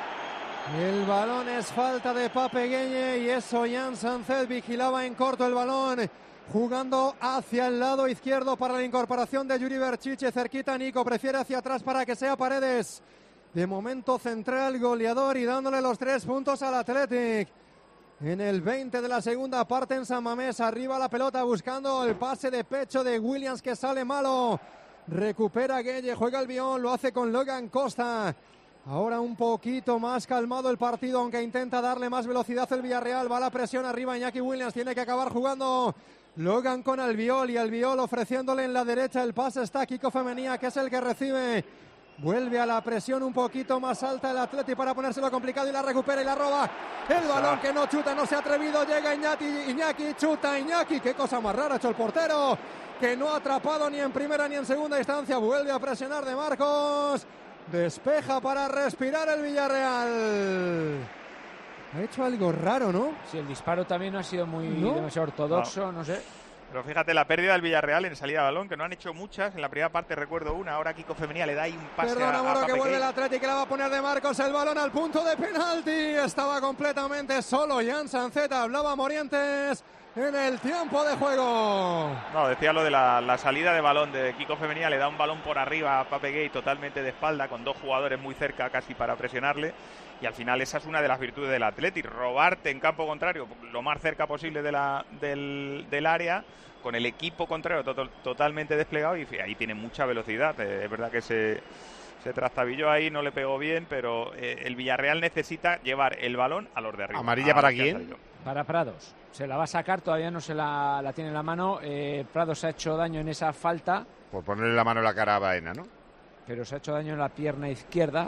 El balón es falta de Pape Gueye y eso Jan Sancet vigilaba en corto el balón, jugando hacia el lado izquierdo para la incorporación de Yuri Berchiche, cerquita Nico, prefiere hacia atrás para que sea Paredes. De momento central, goleador y dándole los tres puntos al Athletic. En el veinte de la segunda parte en San Mamés, arriba la pelota buscando el pase de pecho de Williams que sale malo. Recupera Gueye, juega el Bion, lo hace con Logan Costa. Ahora un poquito más calmado el partido, aunque intenta darle más velocidad el Villarreal. Va la presión arriba, Iñaki Williams tiene que acabar jugando Logan con Albiol, y Albiol ofreciéndole en la derecha el pase. Está Kiko Femenía, que es el que recibe. Vuelve a la presión un poquito más alta el Atleti para ponérselo complicado, y la recupera y la roba. El balón que no chuta, no se ha atrevido, llega Iñaki, Iñaki chuta, Iñaki, qué cosa más rara ha hecho el portero, que no ha atrapado ni en primera ni en segunda instancia. Vuelve a presionar De Marcos, despeja para respirar el Villarreal. Ha hecho algo raro, ¿no? Sí, el disparo también no ha sido muy ¿No? demasiado ortodoxo, no, no sé. Pero fíjate, la pérdida del Villarreal en salida de balón, que no han hecho muchas. En la primera parte recuerdo una, ahora Kiko Femenía le da ahí un pase Perdona, a, a Moro, Pape que vuelve Gay. el Atleti, que la va a poner De Marcos, el balón al punto de penalti. Estaba completamente solo Jan Sanceta, hablaba Morientes en el tiempo de juego. No, decía lo de la, la salida de balón de Kiko Femenía, le da un balón por arriba a Pape Gay totalmente de espalda, con dos jugadores muy cerca casi para presionarle, y al final esa es una de las virtudes del Atleti, robarte en campo contrario lo más cerca posible de la, del, del área, con el equipo contrario to totalmente desplegado, y ahí tiene mucha velocidad. Eh, es verdad que se, se trastabilló ahí, no le pegó bien, pero eh, el Villarreal necesita llevar el balón a los de arriba. ¿Amarilla para quién? Para Prados. Se la va a sacar, todavía no se la, la tiene en la mano. Eh, Prados se ha hecho daño en esa falta. Por ponerle la mano en la cara a Baena, ¿no? Pero se ha hecho daño en la pierna izquierda.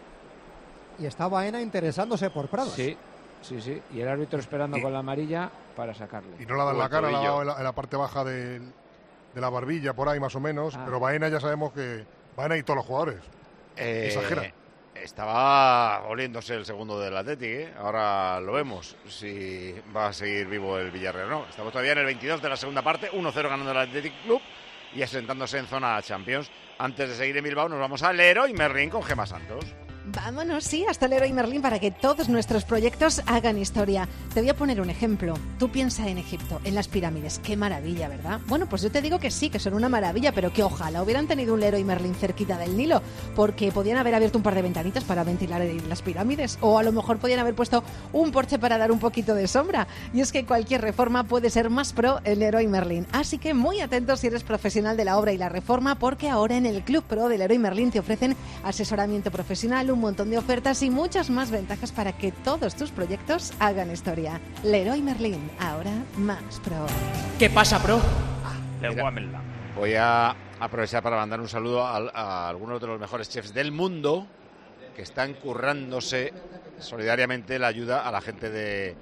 Y está Baena interesándose por Prados. Sí, sí, sí. Y el árbitro esperando y, con la amarilla para sacarle. Y no la da en la cara, la ha dado en la, en la parte baja de, de la barbilla, por ahí más o menos. Ah. Pero Baena ya sabemos que Baena y todos los jugadores. Eh, exageran. Estaba oliéndose el segundo del Atleti, ¿eh? Ahora lo vemos, si va a seguir vivo el Villarreal. No, estamos todavía en el veintidós de la segunda parte, uno cero ganando el Athletic Club y asentándose en zona Champions. Antes de seguir en Bilbao nos vamos al Leroy Merlin con Gemma Santos. Vámonos, sí, hasta el Leroy Merlin para que todos nuestros proyectos hagan historia. Te voy a poner un ejemplo. Tú piensa en Egipto, en las pirámides. Qué maravilla, ¿verdad? Bueno, pues yo te digo que sí, que son una maravilla, pero que ojalá hubieran tenido un Leroy Merlin cerquita del Nilo, porque podían haber abierto un par de ventanitas para ventilar las pirámides, o a lo mejor podían haber puesto un porche para dar un poquito de sombra. Y es que cualquier reforma puede ser más pro el Leroy Merlin. Así que muy atentos si eres profesional de la obra y la reforma, porque ahora en el Club Pro del Leroy Merlin te ofrecen asesoramiento profesional, un montón de ofertas y muchas más ventajas para que todos tus proyectos hagan historia. Leroy Merlin, ahora más pro. ¿Qué pasa, pro? Mira, voy a aprovechar para mandar un saludo a, a algunos de los mejores chefs del mundo que están currándose solidariamente la ayuda a la gente de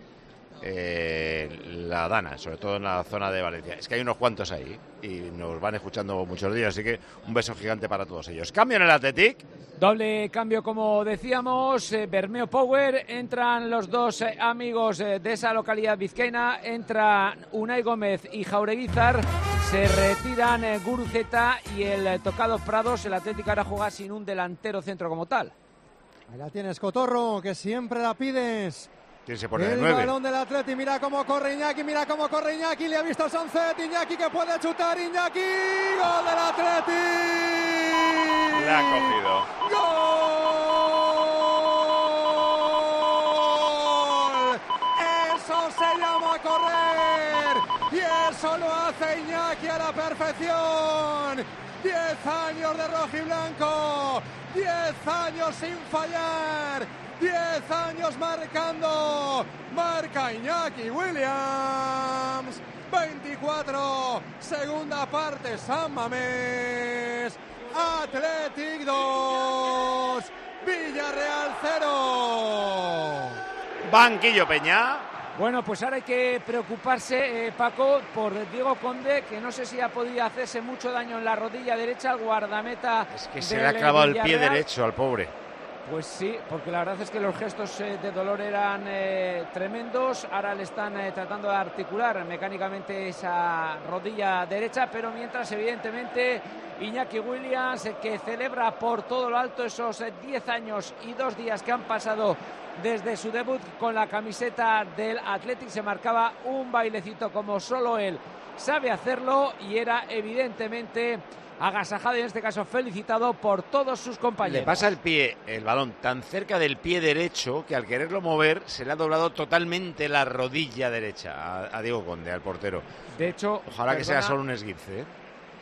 eh, la Dana, sobre todo en la zona de Valencia. Es que hay unos cuantos ahí y nos van escuchando muchos días, así que un beso gigante para todos ellos. Cambio en el Athletic. Doble cambio, como decíamos, eh, Bermeo Power, entran los dos eh, amigos eh, de esa localidad vizcaína, entran Unai Gómez y Jaureguizar, se retiran eh, Guruceta y el eh, tocado Prados. El Atlético ahora juega sin un delantero centro como tal. Ahí la tienes, Cotorro, que siempre la pides. ¿Quién se pone de el nueve? balón del Atleti, mira cómo corre Iñaki, mira cómo corre Iñaki, le ha visto Sancet, Iñaki que puede chutar, Iñaki, gol del Atleti. Le ha cogido. ¡Gol! Eso se llama correr y eso lo hace Iñaki a la perfección. Diez años de rojiblanco, diez años sin fallar, diez años marcando, marca Iñaki Williams, veinticuatro, segunda parte, San Mamés, Athletic dos, Villarreal cero. Banquillo Peña. Bueno, pues ahora hay que preocuparse, eh, Paco, por Diego Conde, que no sé si ha podido hacerse mucho daño en la rodilla derecha, al guardameta. Es que se le ha clavado el pie derecho al pobre. Pues sí, porque la verdad es que los gestos eh, de dolor eran eh, tremendos. Ahora le están eh, tratando de articular mecánicamente esa rodilla derecha, pero mientras, evidentemente, Iñaki Williams, eh, que celebra por todo lo alto esos eh, diez años y dos días que han pasado desde su debut con la camiseta del Athletic, se marcaba un bailecito como solo él sabe hacerlo y era evidentemente agasajado y en este caso felicitado por todos sus compañeros. Le pasa el pie, el balón, tan cerca del pie derecho que al quererlo mover se le ha doblado totalmente la rodilla derecha a, a Diego Conde, al portero. De hecho, ojalá perdona, que sea solo un esguince, ¿eh?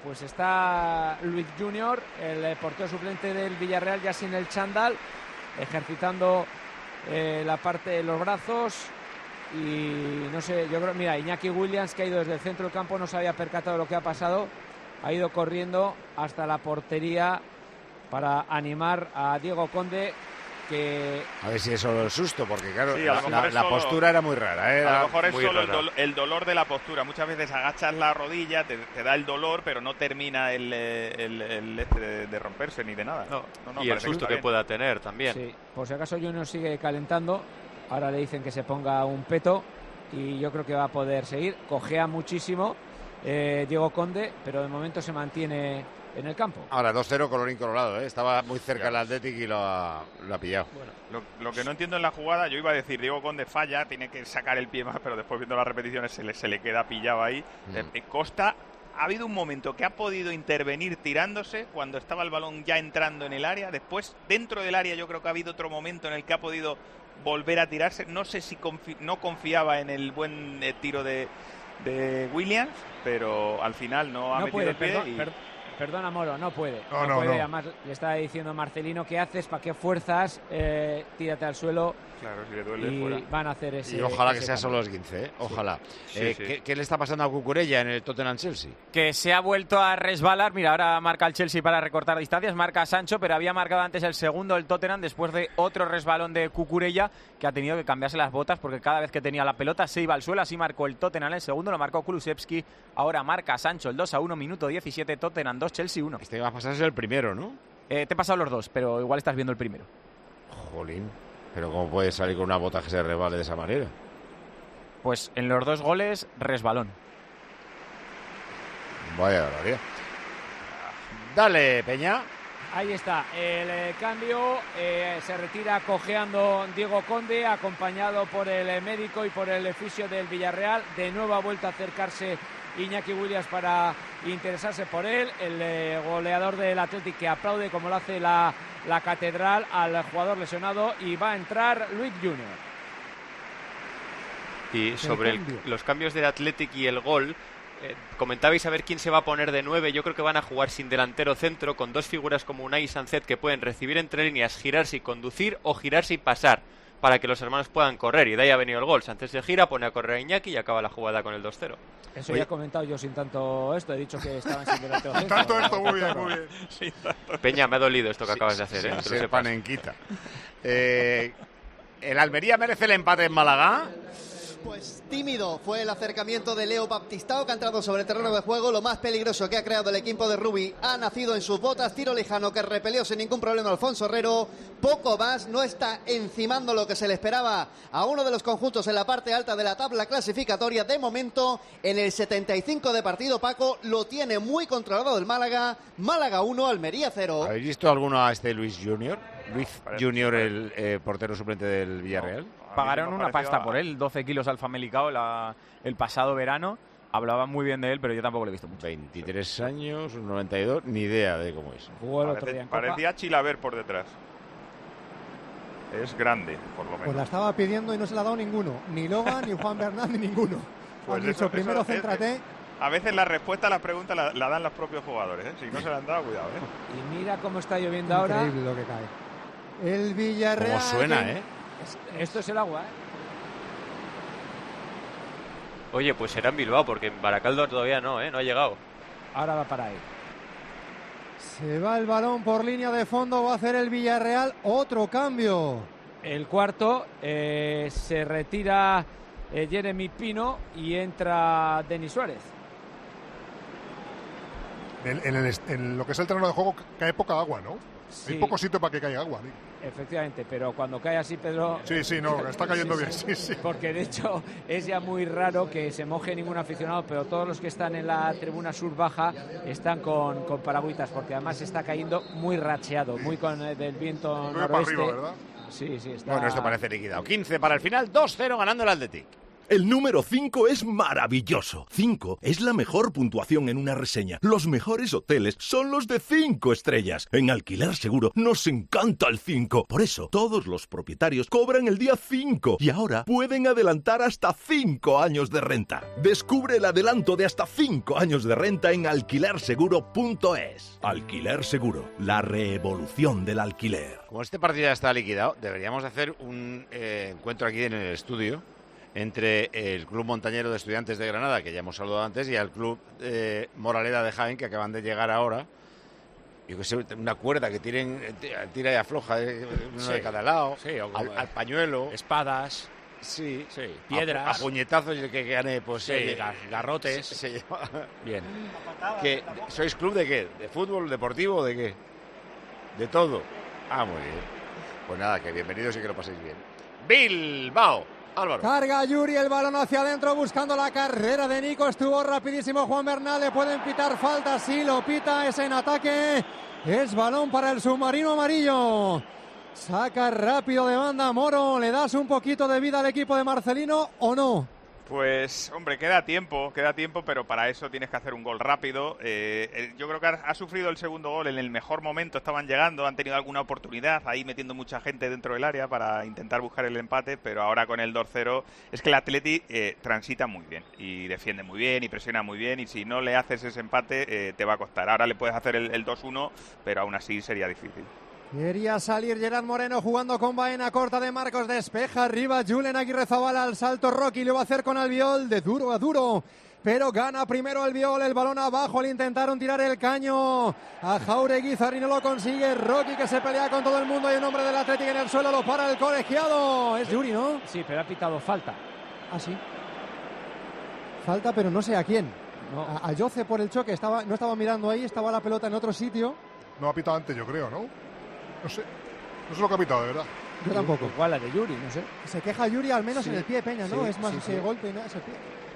pues está Luis Junior, el portero suplente del Villarreal, ya sin el chándal, ejercitando eh, la parte de los brazos. Y no sé, yo creo, mira, Iñaki Williams, que ha ido desde el centro del campo, no se había percatado de lo que ha pasado, ha ido corriendo hasta la portería para animar a Diego Conde, que... A ver si es solo el susto, porque claro, Sí, a lo la, mejor es la solo- postura era muy rara. ¿eh? A Era lo mejor es muy solo el, rara. dol- el dolor de la postura. Muchas veces agachas la rodilla, te, te da el dolor, pero no termina el, eh, el, el este de, de romperse ni de nada. No, no, y el parece susto está que bien. pueda tener también. Sí, por si acaso Junior sigue calentando, ahora le dicen que se ponga un peto y yo creo que va a poder seguir. Cojea muchísimo eh, Diego Conde, pero de momento se mantiene en el campo. Ahora, dos cero colorín colorado, ¿eh? Estaba muy cerca el Athletic y lo ha, lo ha pillado. Lo, lo que no entiendo en la jugada, yo iba a decir, Diego Conde falla, tiene que sacar el pie más, pero después viendo las repeticiones se le, se le queda pillado ahí. Mm. Eh, Costa ha habido un momento que ha podido intervenir tirándose cuando estaba el balón ya entrando en el área. Después, dentro del área, yo creo que ha habido otro momento en el que ha podido volver a tirarse. No sé si confi- no confiaba en el buen eh, tiro de, de Williams, pero al final no ha No metido puede, el pie. perdón, y... per- perdona Moro, no puede. No, no, puede. no. Además le estaba diciendo Marcelino, ¿qué haces? ¿Para qué fuerzas? Eh, tírate al suelo. Claro, si le duele y fuera. van a hacer ese. Y ojalá que ese sea cambio. solo esguince, ¿eh? Ojalá. Sí, Eh, sí. ¿qué, qué le está pasando a Cucurella en el Tottenham-Chelsea? Que se ha vuelto a resbalar. Mira, ahora marca el Chelsea para recortar distancias, marca a Sancho, pero había marcado antes el segundo el Tottenham después de otro resbalón de Cucurella, que ha tenido que cambiarse las botas porque cada vez que tenía la pelota se iba al suelo. Así marcó el Tottenham el segundo, lo marcó Kulusevski. Ahora marca a Sancho el dos a uno, minuto diecisiete, Tottenham dos, Chelsea uno. Este va a pasarse el primero, ¿no? Eh, te he pasado los dos, pero igual estás viendo el primero. Jolín. Pero ¿cómo puede salir con una bota que se resbale de esa manera? Pues en los dos goles, resbalón. Vaya barbaridad. Dale, Peña. Ahí está, el eh, cambio, eh, se retira cojeando Diego Conde, acompañado por el eh, médico y por el fisio del Villarreal. De nuevo ha vuelto a acercarse Iñaki Williams para interesarse por él, el eh, goleador del Athletic, que aplaude como lo hace la, la catedral al jugador lesionado, y va a entrar Luis Junior. Y sobre el- cambio. los cambios del Athletic y el gol, eh, comentabais a ver quién se va a poner de nueve. Yo creo que van a jugar sin delantero centro, con dos figuras como Unai y Sancet, que pueden recibir entre líneas, girarse y conducir, o girarse y pasar, para que los hermanos puedan correr. Y de ahí ha venido el gol. Sancet se gira, pone a correr a Iñaki y acaba la jugada con el dos cero. Eso ya he comentado yo sin tanto esto, he dicho que estaban sin delantero Sin centro. tanto esto, muy bien, muy bien. Peña, me ha dolido esto que acabas de hacer, ¿eh? Sin Que lo ser sepas. panenquita. Eh, ¿El Almería merece el empate en Málaga? Pues tímido fue el acercamiento de Leo Baptistao, que ha entrado sobre el terreno de juego. Lo más peligroso que ha creado el equipo de Rubi ha nacido en sus botas. Tiro lejano que repelió sin ningún problema Alfonso Herrero. Poco más, no está encimando lo que se le esperaba a uno de los conjuntos en la parte alta de la tabla clasificatoria. De momento, en el setenta y cinco de partido, Paco lo tiene muy controlado el Málaga. Málaga uno, Almería cero. ¿Habéis visto alguno a este Luis Junior? Luis Junior, el eh, portero suplente del Villarreal. Pagaron una pasta por él, doce kilos al Famalicão la, el pasado verano. Hablaban muy bien de él, pero yo tampoco lo he visto mucho. veintitrés años, un noventa y dos, ni idea de cómo es. Parece- parecía Chilaver por detrás. Es grande, por lo menos. Pues la estaba pidiendo y no se la ha dado ninguno. Ni Logan, ni Juan Bernal, ni ninguno. Pues Han dicho, eso- primero eso es- céntrate. A veces la respuesta a las preguntas la, la dan los propios jugadores, ¿eh? Si no se la han dado, cuidado, ¿eh? Y mira cómo está lloviendo ahora. Increíble lo que cae. El Villarreal. ¿Cómo suena, que- eh? Esto es el agua, ¿eh? Oye, pues será en Bilbao, porque en Baracaldo todavía no, ¿eh? No ha llegado. Ahora va para ahí. Se va el balón por línea de fondo, va a hacer el Villarreal otro cambio. El cuarto, eh, se retira eh, Jeremy Pino y entra Denis Suárez. En, en el est- en lo que es el terreno de juego cae poca agua, ¿no? Sí. Hay poco sitio para que caiga agua. ¿sí? Efectivamente, pero cuando cae así, Pedro... Sí, sí, no, está cayendo bien, sí, sí. Porque de hecho es ya muy raro que se moje ningún aficionado, pero todos los que están en la tribuna sur baja están con, con paragüitas, porque además está cayendo muy racheado, muy con el del viento Sube para noroeste. arriba, ¿verdad? Sí, sí, está... Bueno, esto parece liquidado. quince para el final, dos cero ganando el Athletic. El número cinco es maravilloso. cinco es la mejor puntuación en una reseña. Los mejores hoteles son los de cinco estrellas. En Alquiler Seguro nos encanta el cinco. Por eso, todos los propietarios cobran el día cinco y ahora pueden adelantar hasta cinco años de renta. Descubre el adelanto de hasta cinco años de renta en alquiler seguro punto es. Alquiler Seguro, la revolución del alquiler. Como este partido ya está liquidado, deberíamos hacer un eh, encuentro aquí en el estudio entre el Club Montañero de Estudiantes de Granada, que ya hemos saludado antes, y el Club eh, Moraleda de Jaén, que acaban de llegar ahora. Yo que sé, una cuerda que tiren, tira y afloja, eh, uno Sí. de cada lado, Sí, o al, al pañuelo. Espadas. Sí, sí. A, Piedras. a puñetazos y el que gane, pues Sí, eh, gar- garrotes. Se, se lleva. Bien. ¿Qué, ¿Sois club de qué? ¿De fútbol, deportivo o de qué? De todo. Ah, muy bien. Pues nada, que bienvenidos y que lo paséis bien. Bilbao. Álvaro. Carga Yuri el balón hacia adentro buscando la carrera de Nico. Estuvo rapidísimo Juan Bernal. Le pueden pitar falta. Sí, lo pita. Es en ataque. Es balón para el submarino amarillo. Saca rápido de banda Moro. ¿Le das un poquito de vida al equipo de Marcelino o no? Pues, hombre, queda tiempo, queda tiempo, pero para eso tienes que hacer un gol rápido. Eh, eh, yo creo que ha, ha sufrido el segundo gol en el mejor momento, estaban llegando, han tenido alguna oportunidad, ahí metiendo mucha gente dentro del área para intentar buscar el empate, pero ahora con el dos cero es que el Atleti eh, transita muy bien y defiende muy bien y presiona muy bien, y si no le haces ese empate eh, te va a costar. Ahora le puedes hacer el, el dos uno, pero aún así sería difícil. Quería salir Gerard Moreno jugando con Baena corta de Marcos, despeja arriba Julen Aguirre Zabala al salto Rocky, lo va a hacer con Albiol de duro a duro, pero gana primero Albiol, el balón abajo, le intentaron tirar el caño a Jauregui, Zarri no lo consigue, Rocky que se pelea con todo el mundo, hay un hombre del Atlético en el suelo, lo para el colegiado, es Yuri, ¿no? Sí, pero ha pitado falta. Ah, sí. Falta, pero no sé a quién. No. A, a Yoce por el choque, estaba, no estaba mirando ahí, estaba la pelota en otro sitio. No ha pitado antes, yo creo, ¿no? No sé. No sé lo que ha pitado, de verdad. Yo tampoco. Igual la de Yuri, no sé. Se queja Yuri al menos Sí, en el pie Peña, ¿no? sí, es más sí, ese sí. golpe, ¿no? Ese pie.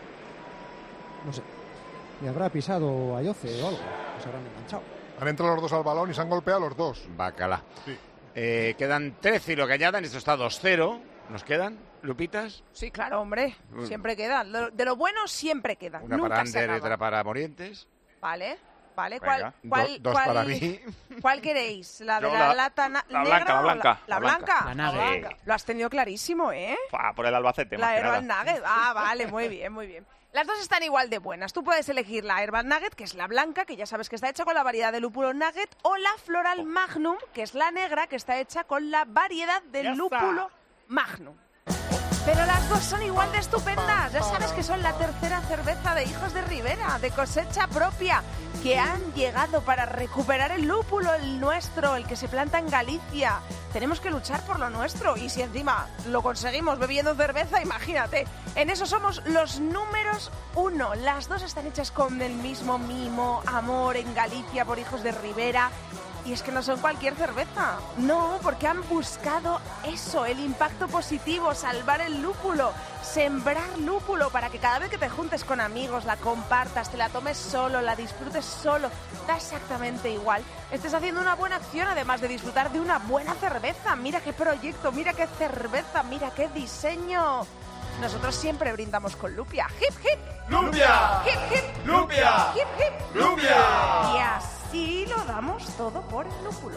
No sé. Y habrá pisado a Yoce o algo. Se habrán enganchado. Han entrado los dos al balón y se han golpeado los dos. Bacala. Sí. Eh, quedan trece y lo que añadan, esto está dos cero. ¿Nos quedan, Lupitas? Sí, claro, hombre. Mm. Siempre queda. Lo- De lo bueno siempre queda. Una Nunca para se Ander y acaba. otra para Morientes. Vale, vale. Venga. ¿Cuál, cuál, Do- dos cuál- para mí. ¿Cuál queréis? ¿La de Yo la, la- lata na- la negra blanca, la o blanca, La, la blanca. blanca. La La nugget. blanca. Lo has tenido clarísimo, ¿eh? Fua, por el Albacete, La más que Herbal nada. Nugget. Ah, vale, muy bien, muy bien. Las dos están igual de buenas. Tú puedes elegir la Herbal Nugget, que es la blanca, que ya sabes que está hecha con la variedad de lúpulo Nugget, o la Floral Magnum, que es la negra, que está hecha con la variedad del Ya está. lúpulo Magnum. Pero las dos son igual de estupendas. Ya sabes que son la tercera cerveza de Hijos de Rivera, de cosecha propia, que han llegado para recuperar el lúpulo, el nuestro, el que se planta en Galicia. Tenemos que luchar por lo nuestro, y si encima lo conseguimos bebiendo cerveza, imagínate. En eso somos los números uno. Las dos están hechas con el mismo mimo, amor en Galicia por Hijos de Rivera. Y es que no son cualquier cerveza. No, porque han buscado eso, el impacto positivo, salvar el lúpulo, sembrar lúpulo para que cada vez que te juntes con amigos, la compartas, te la tomes solo, la disfrutes solo, da exactamente igual. Estés haciendo una buena acción además de disfrutar de una buena cerveza. Mira qué proyecto, mira qué cerveza, mira qué diseño. Nosotros siempre brindamos con Lupia. ¡Hip, hip! ¡Lupia! ¡Hip, hip! ¡Lupia! ¡Hip, hip! ¡Lupia! Y así lo damos todo por el lúpulo.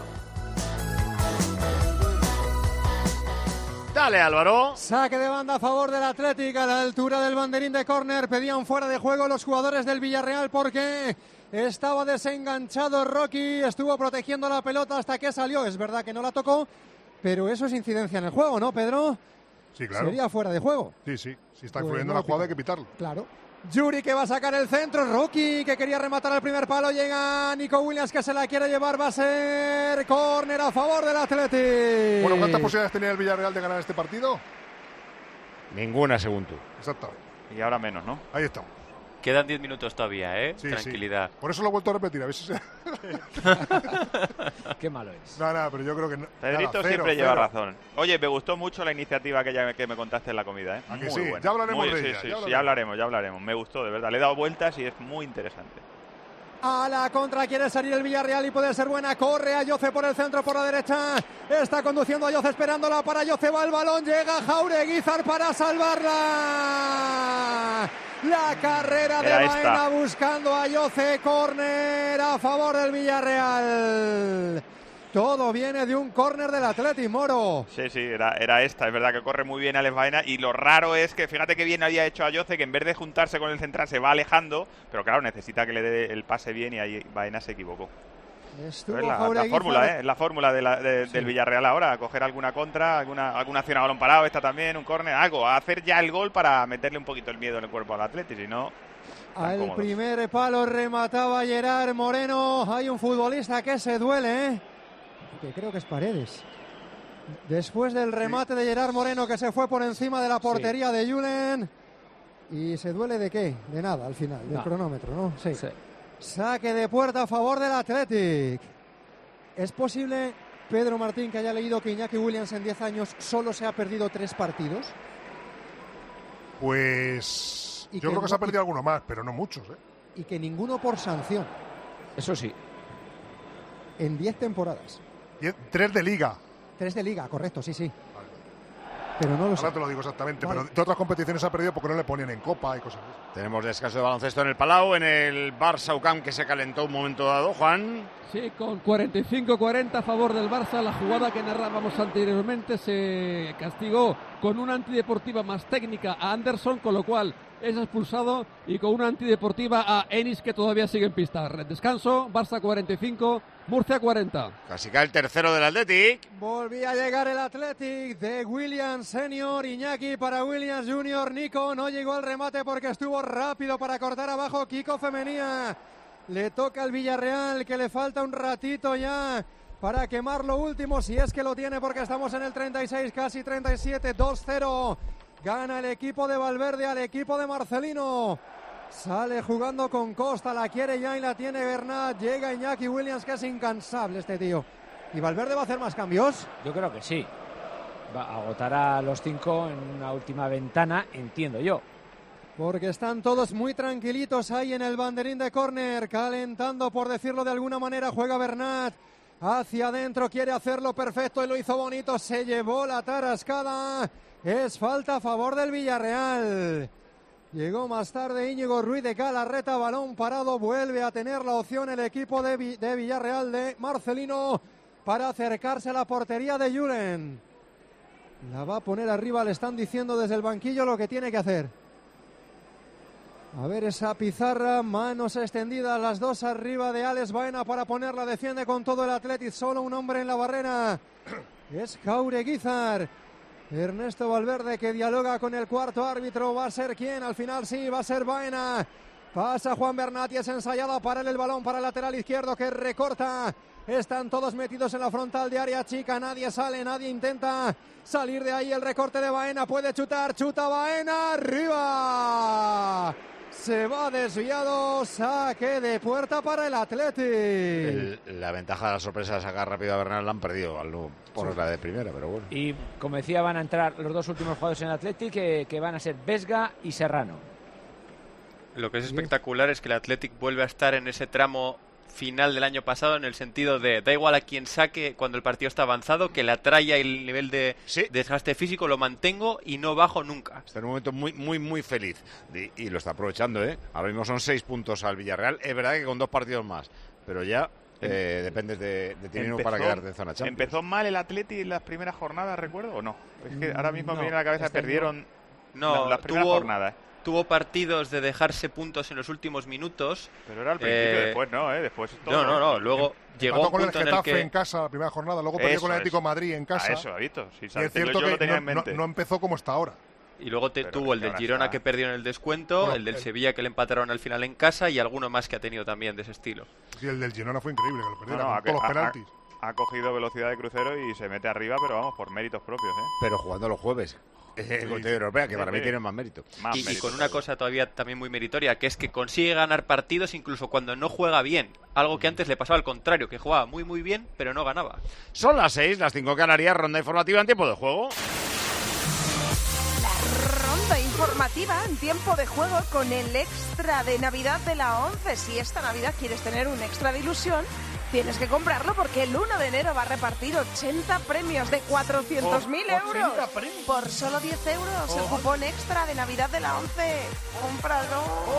Dale, Álvaro. Saque de banda a favor del Atlético a la altura del banderín de córner. Pedían fuera de juego los jugadores del Villarreal porque estaba desenganchado Rocky. Estuvo protegiendo la pelota hasta que salió. Es verdad que no la tocó, pero eso es incidencia en el juego, ¿no, Pedro? Sí, claro. Sería fuera de juego. Sí, sí. Si está Pues influyendo no la lo jugada hay pita. que pitarlo. Claro. Yuri que va a sacar el centro. Rocky que quería rematar al primer palo. Llega Nico Williams que se la quiere llevar. Va a ser córner a favor del Atleti. Bueno, ¿cuántas posibilidades tenía el Villarreal de ganar este partido? Ninguna, según tú. Exactamente. Y ahora menos, ¿no? Ahí estamos. Quedan diez minutos todavía, ¿eh? Sí, Tranquilidad. sí. Por eso lo he vuelto a repetir. A ver si se... Qué malo es. No, no, pero yo creo que... No. Pedrito Nada, cero, siempre lleva cero. razón. Oye, me gustó mucho la iniciativa que, ya, que me contaste en la comida, ¿eh? ¿A que Muy sí? buena. Ya hablaremos Muy- de sí, ella, sí, ya sí, ya hablaremos, ya hablaremos. Me gustó, de verdad. Le he dado vueltas y es muy interesante. A la contra quiere salir el Villarreal y puede ser buena. Corre Ayoce por el centro, por la derecha. Está conduciendo Ayoce, esperándola para Ayoce. Va el balón, llega Jaureguizar para salvarla. La carrera de Era Baena esta. buscando a Ayoce. Córner a favor del Villarreal. Todo viene de un córner del Athletic, Moro. Sí, sí, era, era esta. Es verdad que corre muy bien Alex Baena. Y lo raro es que, fíjate que bien había hecho Ayoce, que en vez de juntarse con el central se va alejando. Pero claro, necesita que le dé el pase bien y ahí Baena se equivocó. Estuvo Es la, la Jaureguizar. fórmula, ¿eh? Es la fórmula de la- de- Sí. del Villarreal ahora. Coger alguna contra, alguna, alguna acción a balón parado, esta también, un córner, algo. A hacer ya el gol para meterle un poquito el miedo en el cuerpo al Athletic. Si no, están Al cómodos. primer palo remataba Gerard Moreno. Hay un futbolista que se duele, ¿eh? Que creo que es Paredes. Después del remate de Gerard Moreno, que se fue por encima de la portería de Julen. ¿Y se duele de qué? De nada, al final, del No. cronómetro, ¿no? Sí. Saque de puerta a favor del Athletic. ¿Es posible, Pedro Martín, que haya leído que Iñaki Williams en diez años solo se ha perdido tres partidos? Pues Y yo que creo que se ha no- perdido alguno más, pero no muchos, ¿eh? Y que ninguno por sanción. Eso sí. En diez temporadas. Die- Tres de liga. Tres de liga, correcto, sí, sí. Pero no lo sé. Ahora te lo digo exactamente, Vale. pero de otras competiciones se ha perdido porque no le ponían en copa y cosas así. Tenemos descanso de baloncesto en el Palau, en el Barça U C A M, que se calentó un momento dado, Juan. Sí, con cuarenta y cinco cuarenta a favor del Barça. La jugada que narrábamos anteriormente se castigó con una antideportiva más técnica a Anderson, con lo cual es expulsado, y con una antideportiva a Enis, que todavía sigue en pista. Descanso, Barça cuarenta y cinco, Murcia cuarenta. Casi cae el tercero del Athletic. Volvía a llegar el Athletic de Williams Senior. Iñaki para Williams Junior. Nico no llegó al remate porque estuvo rápido para cortar abajo. Kiko Femenía. Le toca al Villarreal, que le falta un ratito ya para quemar lo último, si es que lo tiene, porque estamos en el treinta y seis, casi treinta y siete. Dos cero. Gana el equipo de Valverde al equipo de Marcelino. Sale jugando con Costa, la quiere ya y la tiene Bernat. Llega Iñaki Williams, que es incansable este tío. ¿Y Valverde va a hacer más cambios? Yo creo que sí. Va a agotar a los cinco en una última ventana, entiendo yo. Porque están todos muy tranquilitos ahí en el banderín de córner, calentando, por decirlo de alguna manera. Juega Bernat hacia adentro, quiere hacerlo perfecto y lo hizo bonito. Se llevó la tarascada. Es falta a favor del Villarreal. Llegó más tarde Íñigo Ruiz de Galarreta, balón parado. Vuelve a tener la opción el equipo de, Vi- de Villarreal de Marcelino para acercarse a la portería de Julen. La va a poner arriba, le están diciendo desde el banquillo lo que tiene que hacer. A ver esa pizarra, manos extendidas, las dos arriba de Alex Baena para ponerla. Defiende con todo el Athletic, solo un hombre en la barrera. Es Jaureguizar. Ernesto Valverde, que dialoga con el cuarto árbitro. ¿Va a ser quién? Al final sí, va a ser Baena. Pasa Juan Bernat y es ensayada para él el balón para el lateral izquierdo, que recorta. Están todos metidos en la frontal de área chica. Nadie sale, nadie intenta salir de ahí. El recorte de Baena, puede chutar. Chuta Baena, arriba. Se va desviado, saque de puerta para el Athletic. El- la ventaja de la sorpresa de sacar rápido a Bernal la han perdido al no por Sí. la de primera, pero bueno. Y como decía, van a entrar los dos últimos jugadores en el Athletic, que, que van a ser Vesga y Serrano. Lo que es espectacular es que el Athletic vuelve a estar en ese tramo final del año pasado, en el sentido de da igual a quien saque cuando el partido está avanzado, que la tralla y el nivel de desgaste físico lo mantengo y no bajo nunca. Está en un momento muy, muy, muy feliz y, y lo está aprovechando, ¿eh? Ahora mismo son seis puntos al Villarreal. Es verdad que con dos partidos más, pero ya eh, dependes de, de ti mismo para quedarte en zona Champions. ¿Empezó mal el Atleti en las primeras jornadas, recuerdo, o no? Es que ahora mismo No, me viene a la cabeza, este perdieron No, la- las primeras tuvo, jornadas. tuvo partidos de dejarse puntos en los últimos minutos. Pero era al principio, Eh, después no, ¿eh? Después No, todo. no, no, luego llegó Empató un con el punto en el Getafe que... en casa la primera jornada, luego perdió Eso con el Atlético es. de Madrid en casa. Ah, eso, ha visto. Sí, y sabes, es cierto yo lo que tenía no, en mente. no- no empezó como está ahora. Y luego te, Pero tuvo el que del ahora Girona está. que perdió en el descuento, Bueno, el del el- Sevilla que le empataron al final en casa y alguno más que ha tenido también de ese estilo. Sí, el del Girona fue increíble, que lo No, perdiera no, con ha, todos los ha- penaltis. ha cogido velocidad de crucero y se mete arriba, pero vamos, por méritos propios, ¿eh? Pero jugando los jueves. En Comunidad Europea, que para mí tiene más mérito. Más Y, y mérito con una todavía. cosa todavía también muy meritoria, que es que consigue ganar partidos incluso cuando no juega bien. Algo que antes le pasaba al contrario, que jugaba muy muy bien, pero no ganaba. Son las seis, las cinco Canarias, ronda informativa en tiempo de juego. Ronda ronda informativa en tiempo de juego con el extra de Navidad de la ONCE. Si esta Navidad quieres tener un extra de ilusión, tienes que comprarlo porque el uno de enero va a repartir ochenta premios de cuatrocientos mil euros. Por solo diez euros oh. el cupón extra de Navidad de la ONCE. ¡Cómpralo!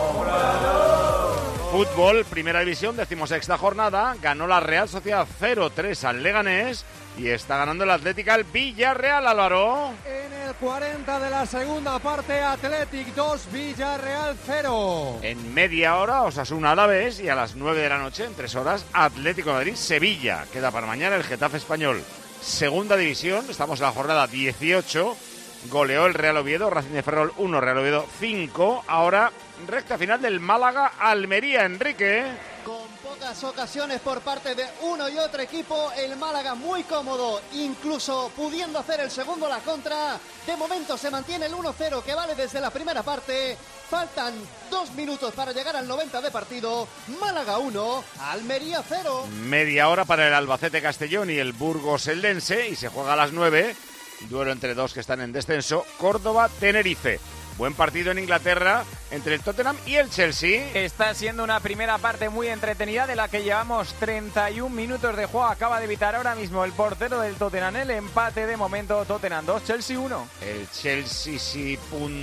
¡Cómpralo! Fútbol, primera división, decimosexta jornada. Ganó la Real Sociedad cero tres al Leganés y está ganando el Atlético al Villarreal, Álvaro. En el cuarenta de la segunda parte, Athletic dos, Villarreal cero. En media hora, Osasuna Alavés y a las nueve de la noche, en tres horas, Atlético de Madrid, Sevilla. Queda para mañana el Getafe Español. Segunda división, estamos en la jornada dieciocho. Goleó el Real Oviedo, Racing de Ferrol uno, Real Oviedo cinco. Ahora, recta final del Málaga Almería, Enrique. Con pocas ocasiones por parte de uno y otro equipo, el Málaga muy cómodo, incluso pudiendo hacer el segundo a la contra. De momento se mantiene el uno cero que vale desde la primera parte. Faltan dos minutos para llegar al noventa de partido. Málaga uno, Almería cero. Media hora para el Albacete Castellón y el Burgos Eldense y se juega a las nueve. Duelo entre dos que están en descenso. Córdoba-Tenerife. Buen partido en Inglaterra entre el Tottenham y el Chelsea. Está siendo una primera parte muy entretenida de la que llevamos treinta y un minutos de juego. Acaba de evitar ahora mismo el portero del Tottenham el empate. De momento Tottenham dos, Chelsea uno. El Chelsea si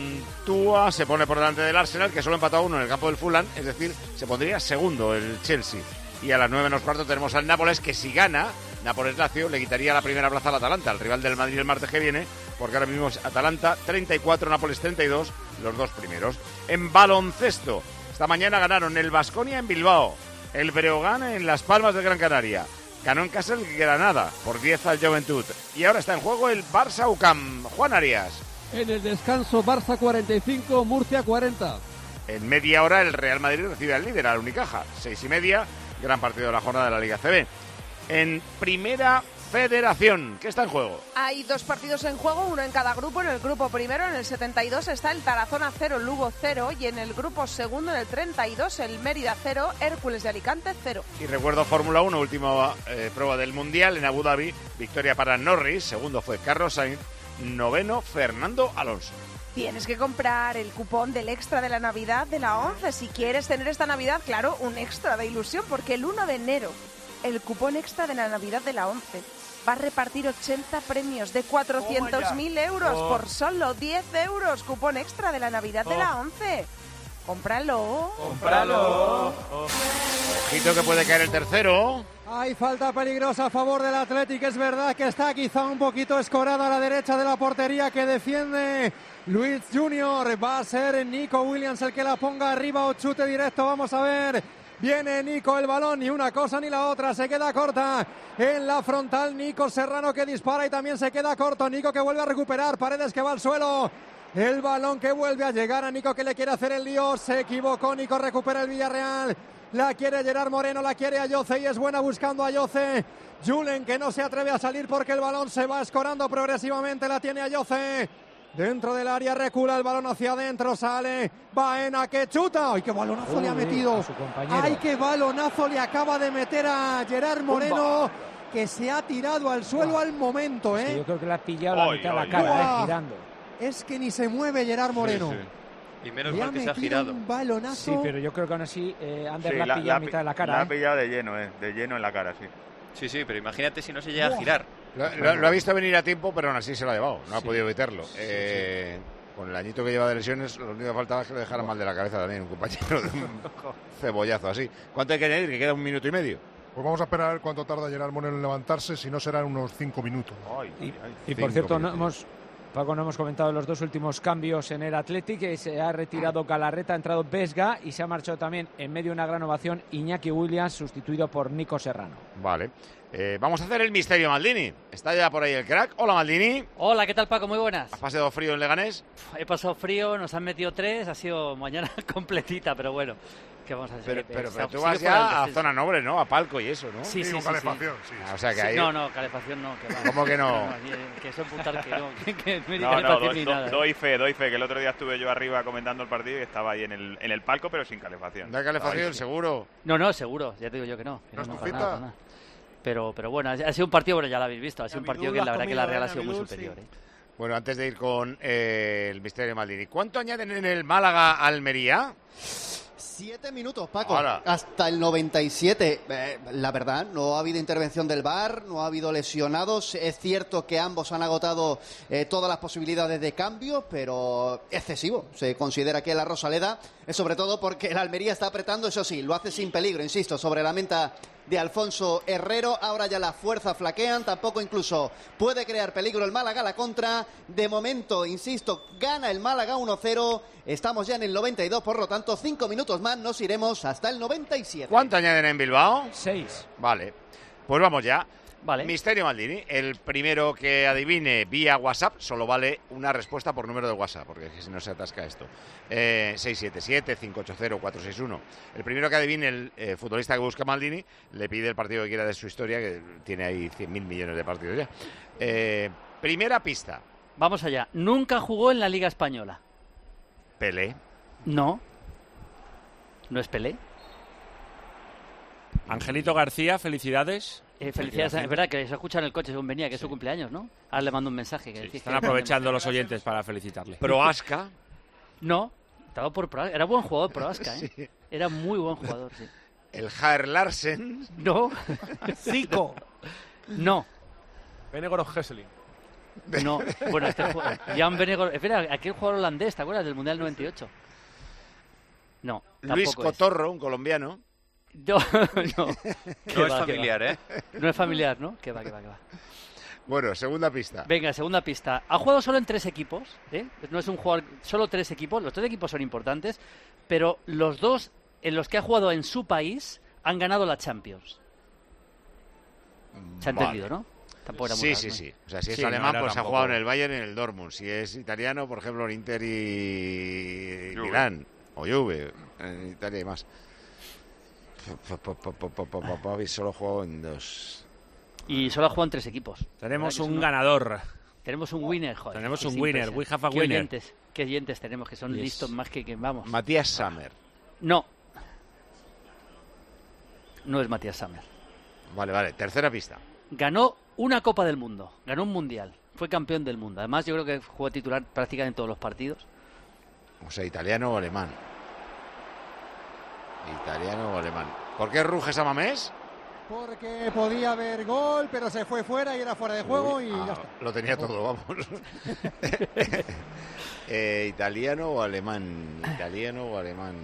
puntúa se pone por delante del Arsenal, que solo empató a uno en el campo del Fulham. Es decir, se pondría segundo el Chelsea. Y a las nueve menos cuarto tenemos al Nápoles, que si gana Nápoles-Lazio le quitaría la primera plaza al Atalanta, el rival del Madrid el martes que viene, porque ahora mismo es Atalanta treinta y cuatro, Nápoles treinta y dos, los dos primeros. En baloncesto, esta mañana ganaron el Baskonia en Bilbao, el Breogán en Las Palmas de Gran Canaria, ganó en casa el Granada por diez al Juventud, y ahora está en juego el Barça U C A M. Juan Arias. En el descanso, Barça cuarenta y cinco, Murcia cuarenta. En media hora el Real Madrid recibe al líder, al Unicaja, seis y media, gran partido de la jornada de la Liga C B. En Primera Federación, ¿qué está en juego? Hay dos partidos en juego, uno en cada grupo. En el grupo primero, en el setenta y dos, está el Tarazona cero, Lugo cero. Y en el grupo segundo, en el treinta y dos, el Mérida cero, Hércules de Alicante cero. Y recuerdo Fórmula uno, última eh, prueba del Mundial en Abu Dhabi. Victoria para Norris, segundo fue Carlos Sainz, noveno Fernando Alonso. Tienes que comprar el cupón del extra de la Navidad de la ONCE. Si quieres tener esta Navidad, claro, un extra de ilusión, porque el uno de enero, el cupón extra de la Navidad de la ONCE va a repartir ochenta premios de cuatrocientos mil euros oh. por solo diez euros. Cupón extra de la Navidad oh. de la ONCE. ¡Cómpralo! ¡Cómpralo! Oh. Ojito que puede caer el tercero. Hay falta peligrosa a favor del Athletic. Es verdad que está quizá un poquito escorado a la derecha de la portería que defiende Luis Junior. Va a ser Nico Williams el que la ponga arriba o chute directo. Vamos a ver. Viene Nico, el balón, ni una cosa ni la otra, se queda corta en la frontal. Nico Serrano que dispara y también se queda corto. Nico que vuelve a recuperar, Paredes que va al suelo. El balón que vuelve a llegar a Nico que le quiere hacer el lío. Se equivocó, Nico recupera el Villarreal. La quiere Gerard Moreno, la quiere Ayoce y es buena buscando a Ayoce. Julen que no se atreve a salir porque el balón se va escorando progresivamente, la tiene Ayoce. Dentro del área recula el balón hacia adentro, sale Baena que chuta. ¡Ay, qué balonazo Uy, le ha metido! ¡Ay, qué balonazo le acaba de meter a Gerard Moreno! Que se ha tirado al suelo al momento, ¿eh? Es que yo creo que le ha pillado la mitad de la cara, eh, girando. Es que ni se mueve Gerard Moreno. Sí, sí. Y menos mal que se ha girado. Un balonazo. Sí, pero yo creo que aún así eh, Ander sí, la ha pillado la mitad de la cara. La ¿eh? ha pillado de lleno, eh, de lleno en la cara, sí. Sí, sí, pero imagínate si no se llega Buah. a girar. Lo, lo, lo ha visto venir a tiempo, pero aún así se lo ha llevado. No sí. ha podido evitarlo. Sí, eh, sí. Con el añito que lleva de lesiones, lo único que faltaba es que le dejaran mal de la cabeza también un compañero de un cebollazo así. ¿Cuánto hay que añadir? Que queda un minuto y medio. Pues vamos a esperar a ver cuánto tarda Gerard Moreno en levantarse, si no serán unos cinco minutos. Ay, y, ay, y por cierto, no hemos, Paco, no hemos comentado los dos últimos cambios en el Athletic, que se ha retirado Galarreta, ha entrado Vesga y se ha marchado también en medio de una gran ovación Iñaki Williams, sustituido por Nico Serrano. Vale. Eh, vamos a hacer el misterio Maldini. Está ya por ahí el crack. Hola, Maldini. Hola, ¿qué tal, Paco? Muy buenas. ¿Has pasado frío en Leganés? He pasado frío, nos han metido tres, ha sido mañana completita, pero bueno, ¿qué vamos a hacer? Pero, pero, pero tú vas ya a zona noble, ¿no? A palco y eso, ¿no? Sí, sí, sí. Con calefacción, sí. sí. Ah, o sea que sí, ahí... No, no, calefacción no. Que va. ¿Cómo que no? no, no que eso putar que no, que, que no, no, calefacción no, ni do, nada. Do, doy fe, doy fe, que el otro día estuve yo arriba comentando el partido y estaba ahí en el, en el palco, pero sin calefacción. ¿No hay calefacción, Ay, seguro? No, no, seguro, ya te digo yo que no. Que ¿No no, es no, tu nada, nada. Pero, pero bueno, ha sido un partido, bueno, ya lo habéis visto, ha sido un partido que la verdad que la Real ha sido muy superior. ¿eh? Bueno, antes de ir con eh, el misterio Maldini, ¿cuánto añaden en el Málaga-Almería? Siete minutos, Paco. Ahora. Hasta el noventa y siete. Eh, la verdad, no ha habido intervención del V A R, no ha habido lesionados. Es cierto que ambos han agotado eh, todas las posibilidades de cambio, pero excesivo. Se considera que la Rosaleda es sobre todo porque el Almería está apretando, eso sí, lo hace sin peligro, insisto, sobre la menta de Alfonso Herrero. Ahora ya las fuerzas flaquean, tampoco incluso puede crear peligro el Málaga. La contra, de momento, insisto, gana el Málaga uno cero. Estamos ya en el noventa y dos, por lo tanto, cinco minutos más, nos iremos hasta el noventa y siete. ¿Cuánto añaden en Bilbao? Seis. Vale, pues vamos ya. Vale. Misterio Maldini, el primero que adivine vía WhatsApp, solo vale una respuesta por número de WhatsApp, porque si no se atasca esto. Eh, seis siete siete, cinco ocho cero, cuatro seis uno. El primero que adivine, el eh, futbolista que busca Maldini, le pide el partido que quiera de su historia, que tiene ahí cien mil millones de partidos ya. Eh, primera pista. Vamos allá. Nunca jugó en la Liga Española. Pelé. No. ¿No es Pelé? Angelito García, felicidades. Eh, felicidades, es verdad que se escucha en el coche según venía, que es su cumpleaños, ¿no? Ahora le mando un mensaje. Que Sí, decís están que aprovechando los oyentes para felicitarle. Proasca. No, estaba por Proasca. Era buen jugador Proasca, ¿eh? Sí. Era muy buen jugador, sí. El Jaer Larsen. No. Zico. No. Venegor Hesselin. No, bueno, este jugador. Jan Venegor. Espera, aquel jugador holandés, ¿te acuerdas? Del Mundial noventa y ocho. No. Luis Cotorro, es. Un colombiano. No, no. No es familiar, ¿eh? No es familiar, ¿no? Que va, que va, que va. Bueno, segunda pista. Venga, segunda pista. Ha jugado solo en tres equipos, ¿eh? No es un jugador, solo tres equipos. Los tres equipos son importantes, pero los dos en los que ha jugado en su país han ganado la Champions. Se ha Vale. entendido, ¿no? Tampoco era muy Sí, raro, sí, ¿no? sí. O sea, si es Sí, alemán, no, pues ha tampoco. jugado en el Bayern y en el Dortmund. Si es italiano, por ejemplo, en Inter y Milán. O Juve. En Italia y más. Habéis solo jugado en dos. Y solo ha jugado en tres equipos. Tenemos ¿Verdad que un es ganador. Tenemos un winner, joder. Tenemos que un es winner. impresionante. We have a ¿Qué winner. oyentes? ¿Qué oyentes tenemos que son Yes. listos más que que vamos? Matías Sammer. No. No es Matías Sammer. Vale, vale. Tercera pista. Ganó una Copa del Mundo. Ganó un Mundial. Fue campeón del mundo. Además, yo creo que jugó titular prácticamente en todos los partidos. O sea, italiano o alemán. Italiano o alemán. ¿Por qué ruge Samamés? Porque podía haber gol, pero se fue fuera y era fuera de juego Uy, y ah, ya está. Lo tenía todo, vamos. eh, ¿Italiano o alemán? Italiano o alemán.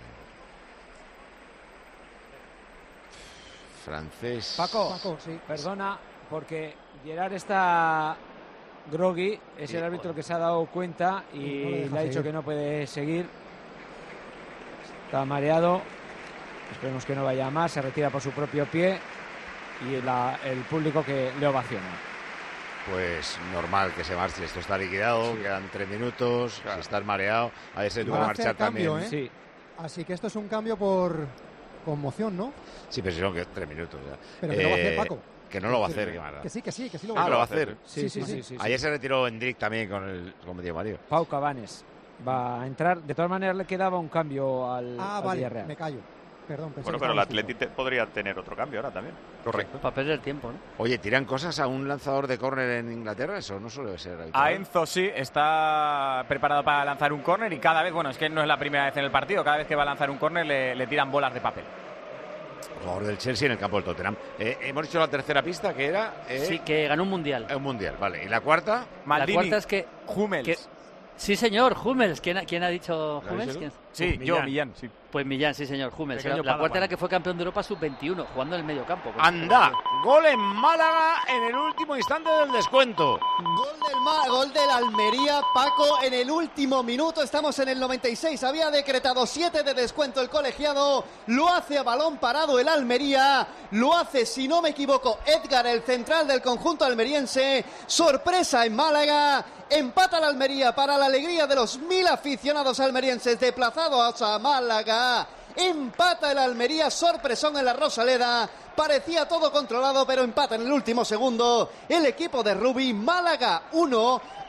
Francés. Paco, Paco, sí. perdona, porque Gerard está groggy, es Sí, el árbitro joder. que se ha dado cuenta y No le le, deja ha dicho seguir. que no puede seguir. Está mareado. Esperemos que no vaya más, se retira por su propio pie y la- el público que le ovaciona. Pues normal que se marche. Esto está liquidado, quedan tres minutos. Si estás mareado, a ver si tuvo que Va a hacer marchar cambio, también. ¿eh? Así que esto es un cambio por conmoción, ¿no? Sí, pero si son que tres minutos ya. Pero que lo va a hacer, Eh, Paco. Que no lo va a Que- hacer, qué mala. Que sí, que sí, que sí lo va a Ah, hacer. lo va a hacer. Sí, sí, sí, sí, Ayer sí. se retiró Hendrik también con el con Medio Mario. Pau Cabanes va a entrar. De todas maneras, le quedaba un cambio al, Ah, al vale, Villarreal. me callo. Perdón, pensé Bueno, que pero el estaba Atleti te- podría tener otro cambio ahora también. Correcto. Para perder tiempo, ¿no? Oye, ¿tiran cosas a un lanzador de córner en Inglaterra? Eso no suele ser habitual. A Enzo sí, está preparado para lanzar un córner y cada vez, bueno, es que no es la primera vez en el partido, cada vez que va a lanzar un córner le, le tiran bolas de papel. Jugador del Chelsea en el campo del Tottenham. Eh, hemos dicho la tercera pista que era... eh, Sí, que ganó un Mundial. Un Mundial, vale. ¿Y la cuarta? La cuarta es que... Hummels. que- sí, señor, Hummels. ¿Quién, ha- quién ha dicho ¿Lo has Hummels? dicho ¿Quién? tú? Sí, yo, Millán, sí. Pues Millán, sí, señor, Hummels. Pequeño La, la cuarta Padawan. era que fue campeón de Europa sub veintiuno, jugando en el medio campo. Anda, gol en Málaga en el último instante del descuento. Gol del, Ma- gol del Almería, Paco, en el último minuto. Estamos en el noventa y seis. Había decretado siete de descuento el colegiado. Lo hace a balón parado el Almería. Lo hace, si no me equivoco, Edgar, el central del conjunto almeriense. Sorpresa en Málaga. Empata la Almería para la alegría de los mil aficionados almerienses desplazados a Málaga. Empata el Almería, sorpresón en la Rosaleda. Parecía todo controlado, pero empata en el último segundo el equipo de Rubí. Málaga uno,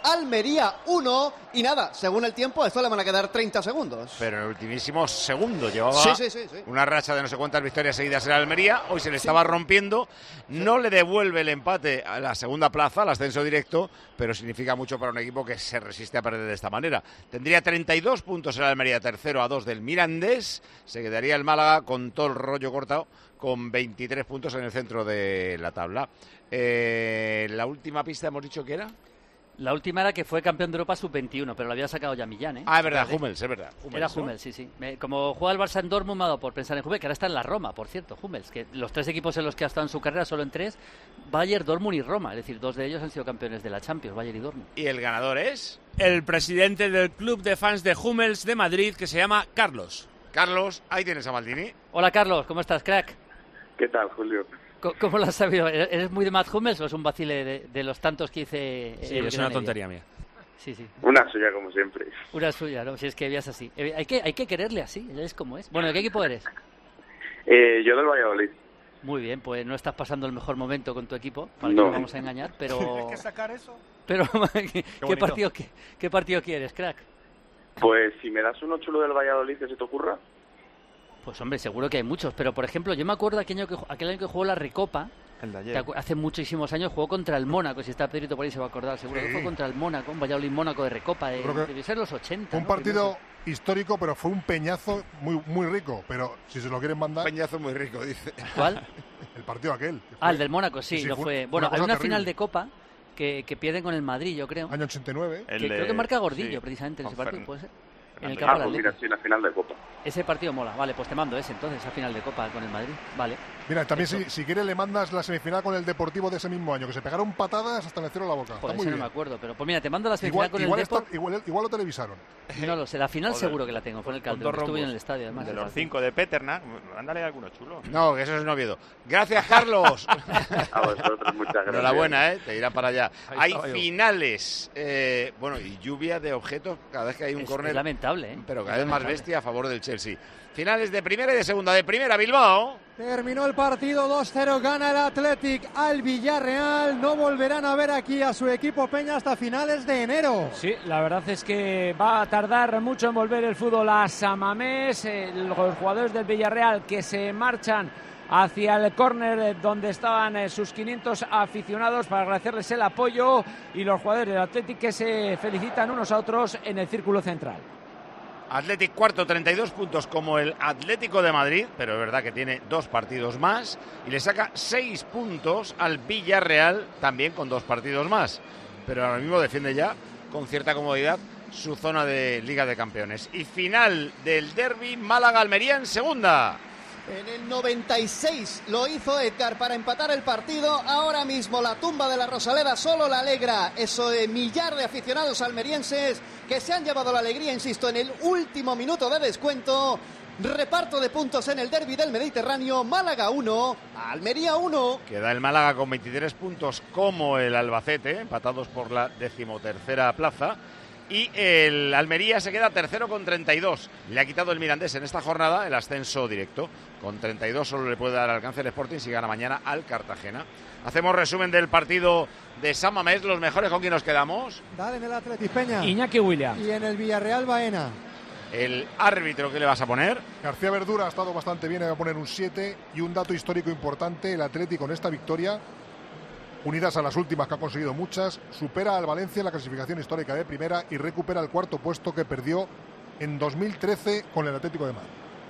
Almería uno. Y nada, según el tiempo, a esto le van a quedar treinta segundos. Pero en el ultimísimo segundo llevaba Sí, sí, sí, sí. una racha de no sé cuántas victorias seguidas en Almería. Hoy se le estaba rompiendo. No le devuelve el empate a la segunda plaza, al ascenso directo, pero significa mucho para un equipo que se resiste a perder de esta manera. Tendría treinta y dos puntos en Almería, tercero a dos del Mirandés. Se quedaría el Málaga con todo el rollo cortado, con veintitrés puntos en el centro de la tabla. Eh, la última pista hemos dicho que era... La última era que fue campeón de Europa sub veintiuno, pero lo había sacado ya Millán, ¿eh? Ah, es verdad, Hummels, es verdad. Hummels, Era ¿no? Hummels, sí, sí. Me- como juega el Barça en Dortmund, me ha dado por pensar en Hummels, que ahora está en la Roma, por cierto, Hummels, que los tres equipos en los que ha estado en su carrera, solo en tres, Bayern, Dortmund y Roma. Es decir, dos de ellos han sido campeones de la Champions, Bayern y Dortmund. ¿Y el ganador es? El presidente del club de fans de Hummels de Madrid, que se llama Carlos. Carlos, ahí tienes a Maldini. Hola, Carlos, ¿cómo estás, crack? ¿Qué tal, Julio? Co- ¿Cómo lo has sabido? ¿Eres muy de Matt Hummels o es un vacile de, de los tantos que hice? Sí, eh, es en una Granada? tontería mía. Sí, sí. Una suya, como siempre. Una suya, ¿no? Si es que veas así. Eh, hay, que, hay que quererle así, es como es. Bueno, ¿de qué equipo eres? Eh, yo del Valladolid. Muy bien, pues no estás pasando el mejor momento con tu equipo, para que No. no vamos a engañar, pero... ¿Tienes que sacar eso? Pero, ¿qué, qué bonito. partido, qué, qué partido quieres, crack? Pues si me das uno chulo del Valladolid, ¿qué se te ocurra? Pues hombre, seguro que hay muchos, pero por ejemplo, yo me acuerdo aquel año que, aquel año que jugó la Recopa, El de que ayer. acu- hace muchísimos años jugó contra el Mónaco, si está Pedrito por ahí se va a acordar, seguro que Sí. fue contra el Mónaco, un Valladolid-Mónaco de Recopa, de, Yo creo que debió ser los ochenta. Fue un ¿no? partido histórico, pero fue un peñazo muy, muy rico. Pero si se lo quieren mandar. Peñazo muy rico, dice. ¿Cuál? El partido aquel. que Ah, fue- el del Mónaco, sí, Sí, sí, lo fue- fue. fue Bueno, una hay cosa una terrible. final de Copa que, que pierden con el Madrid, yo creo. Año ochenta y nueve. Que El creo de- que marca Gordillo, sí, precisamente, en ese con partido, Fern- puede ser. En el Fernando. campo Ah, del pues mira, Atlético. sí, la final de Copa. Ese partido mola, vale, pues te mando ese entonces, esa final de Copa con el Madrid, vale. Mira, también si, si quieres le mandas la semifinal con el Deportivo de ese mismo año, que se pegaron patadas hasta me cierro la boca. Joder, Está muy ese no bien. me acuerdo, pero pues mira, te mando la semifinal Igual, con igual, el está- Depor. igual, igual lo televisaron. No lo sé, la final Joder. seguro que la tengo, fue en el Con Calderón, dos estuve en rombos. el estadio además. De del los partido. cinco de Peternak, mándale alguno chulo. No, que eso es un Oviedo. Gracias, Carlos. A vosotros, muchas gracias. Enhorabuena, ¿eh? Te irá para allá. Ahí Hay estaba yo. finales. eh, bueno, y lluvia de objetos cada vez que hay un Es, córner. es lamentable, ¿eh? Pero Es cada vez más lamentable. bestia a favor del Chelsea. Finales de primera y de segunda. De primera, Bilbao. Terminó el partido dos cero, gana el Athletic al Villarreal. No volverán a ver aquí a su equipo Peña hasta finales de enero. Sí, la verdad es que va a tardar mucho en volver el fútbol a San Mamés. Eh, los jugadores del Villarreal que se marchan hacia el córner eh, donde estaban eh, sus quinientos aficionados para agradecerles el apoyo, y los jugadores del Athletic que se felicitan unos a otros en el círculo central. Athletic cuarto, treinta y dos puntos como el Atlético de Madrid, pero es verdad que tiene dos partidos más y le saca seis puntos al Villarreal, también con dos partidos más. Pero ahora mismo defiende ya con cierta comodidad su zona de Liga de Campeones. Y final del derbi Málaga-Almería en segunda. En el noventa y seis lo hizo Edgar para empatar el partido. Ahora mismo la tumba de la Rosaleda solo la alegra eso de millar de aficionados almerienses que se han llevado la alegría, insisto, en el último minuto de descuento. Reparto de puntos en el derbi del Mediterráneo. Málaga uno, Almería uno. Queda el Málaga con veintitrés puntos como el Albacete, empatados por la decimotercera plaza. Y el Almería se queda tercero con treinta y dos. Le ha quitado el Mirandés en esta jornada el ascenso directo. Con treinta y dos solo le puede dar alcance el Sporting si gana mañana al Cartagena. Hacemos resumen del partido de San Mamés. Los mejores, ¿con quién nos quedamos? Dale en el Athletic Peña. Iñaki Williams. Y en el Villarreal Baena. El árbitro, ¿qué le vas a poner? García Verdura ha estado bastante bien, le voy a poner un siete. Y un dato histórico importante, el Athletic con esta victoria, unidas a las últimas que ha conseguido muchas, supera al Valencia en la clasificación histórica de primera y recupera el cuarto puesto que perdió en dos mil trece con el Atlético de Madrid.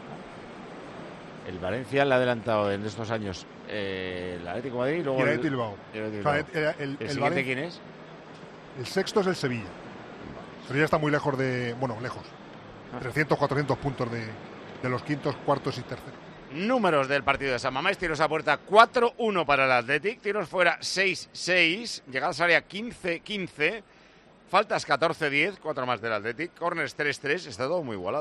El Valencia le ha adelantado en estos años eh, el Atlético de Madrid y luego Y el el, Athletic Bilbao. el Athletic O sea, Bilbao. el- el- ¿El el siguiente Valen- quién es? El sexto es el Sevilla. Pero ya está muy lejos de... Bueno, lejos. trescientos, cuatrocientos puntos de, de los quintos, cuartos y terceros. Números del partido de San Mamés: tiros a puerta cuatro uno para el Athletic, tiros fuera seis seis, llegadas al área quince quince, faltas catorce diez, cuatro más del Athletic, corners tres tres, está todo muy igualado.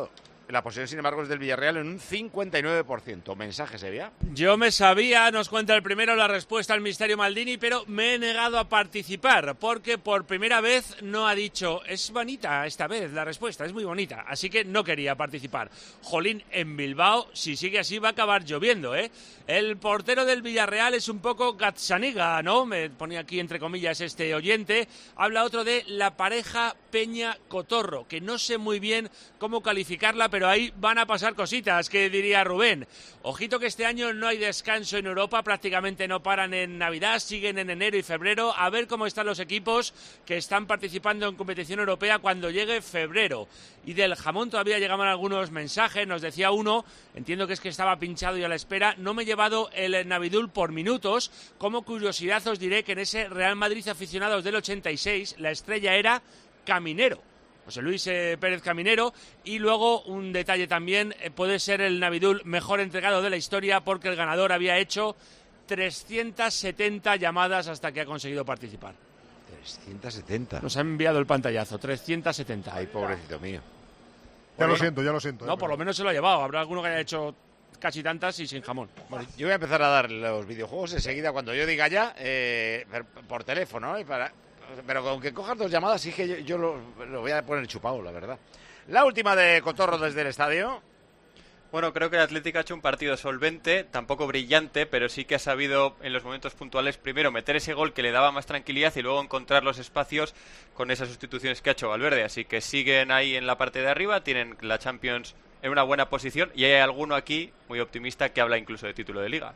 La posesión, sin embargo, es del Villarreal en un cincuenta y nueve por ciento. ¿Mensaje, Sevilla? Yo me sabía, nos cuenta el primero, la respuesta al misterio Maldini, pero me he negado a participar, porque por primera vez no ha dicho, es bonita esta vez la respuesta, es muy bonita, así que no quería participar. Jolín, en Bilbao, si sigue así va a acabar lloviendo, ¿eh? El portero del Villarreal es un poco Gazzaniga, ¿no? Me ponía aquí entre comillas este oyente. Habla otro de la pareja Peña-Cotorro, que no sé muy bien cómo calificarla, pero ahí van a pasar cositas, que diría Rubén. Ojito que este año no hay descanso en Europa, prácticamente no paran en Navidad, siguen en enero y febrero, a ver cómo están los equipos que están participando en competición europea cuando llegue febrero. Y del jamón todavía llegaban algunos mensajes, nos decía uno, entiendo que es que estaba pinchado y a la espera, no me he llevado el Navidul por minutos, como curiosidad os diré que en ese Real Madrid aficionados del ochenta y seis la estrella era Caminero. José Luis eh, Pérez Caminero, y luego un detalle también, eh, puede ser el Navidul mejor entregado de la historia porque el ganador había hecho trescientas setenta llamadas hasta que ha conseguido participar. trescientas setenta. Nos ha enviado el pantallazo, trescientas setenta. Ay, pobrecito mío. Ya lo siento, ya lo siento. No, eh, por lo menos se lo ha llevado, habrá alguno que haya hecho casi tantas y sin jamón. Bueno, yo voy a empezar a dar los videojuegos enseguida cuando yo diga ya, eh, por teléfono, ¿eh? Para... Pero con que cojas dos llamadas, sí que yo, yo lo, lo voy a poner chupado, la verdad. La última de Cotorro desde el estadio. Bueno, creo que el Atlético ha hecho un partido solvente, tampoco brillante, pero sí que ha sabido en los momentos puntuales primero meter ese gol que le daba más tranquilidad y luego encontrar los espacios con esas sustituciones que ha hecho Valverde. Así que siguen ahí en la parte de arriba, tienen la Champions en una buena posición y hay alguno aquí muy optimista que habla incluso de título de Liga.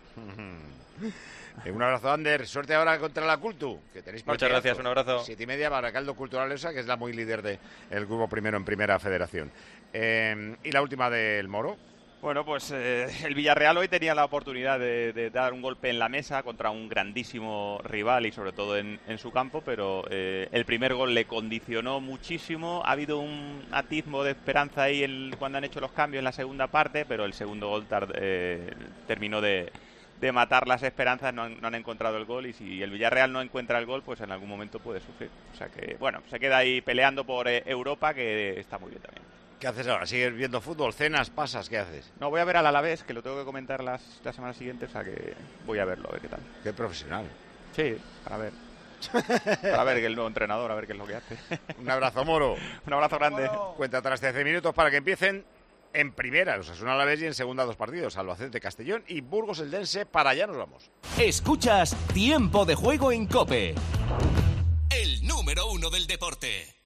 Un abrazo, Ander. Suerte ahora contra la Cultu, que tenéis Muchas gracias, un abrazo. Siete y media para Caldo Cultural Esa, que es la muy líder del de grupo primero en Primera Federación. Eh, y la última del Moro. Bueno, pues eh, el Villarreal hoy tenía la oportunidad de, de dar un golpe en la mesa contra un grandísimo rival y sobre todo en, en su campo, pero eh, el primer gol le condicionó muchísimo. Ha habido un atisbo de esperanza ahí el, cuando han hecho los cambios en la segunda parte, pero el segundo gol tar, eh, terminó de... de matar las esperanzas, no han, no han encontrado el gol y si el Villarreal no encuentra el gol, pues en algún momento puede sufrir. O sea que, bueno, se queda ahí peleando por eh, Europa, que está muy bien también. ¿Qué haces ahora? ¿Sigues viendo fútbol? ¿Cenas? ¿Pasas? ¿Qué haces? No, voy a ver al Alavés, que lo tengo que comentar las, la semana siguiente, o sea que voy a verlo, a ver qué tal. Qué profesional. Sí, para ver. Para ver el nuevo entrenador, a ver qué es lo que hace. Un abrazo, Moro. Un abrazo grande. Bueno. Cuenta atrás de trece minutos para que empiecen en primera los Osasuna Alavés y en segunda dos partidos, Albacete Castellón y Burgos Eldense. Para allá nos vamos. Escuchas Tiempo de Juego en COPE, el número uno del deporte.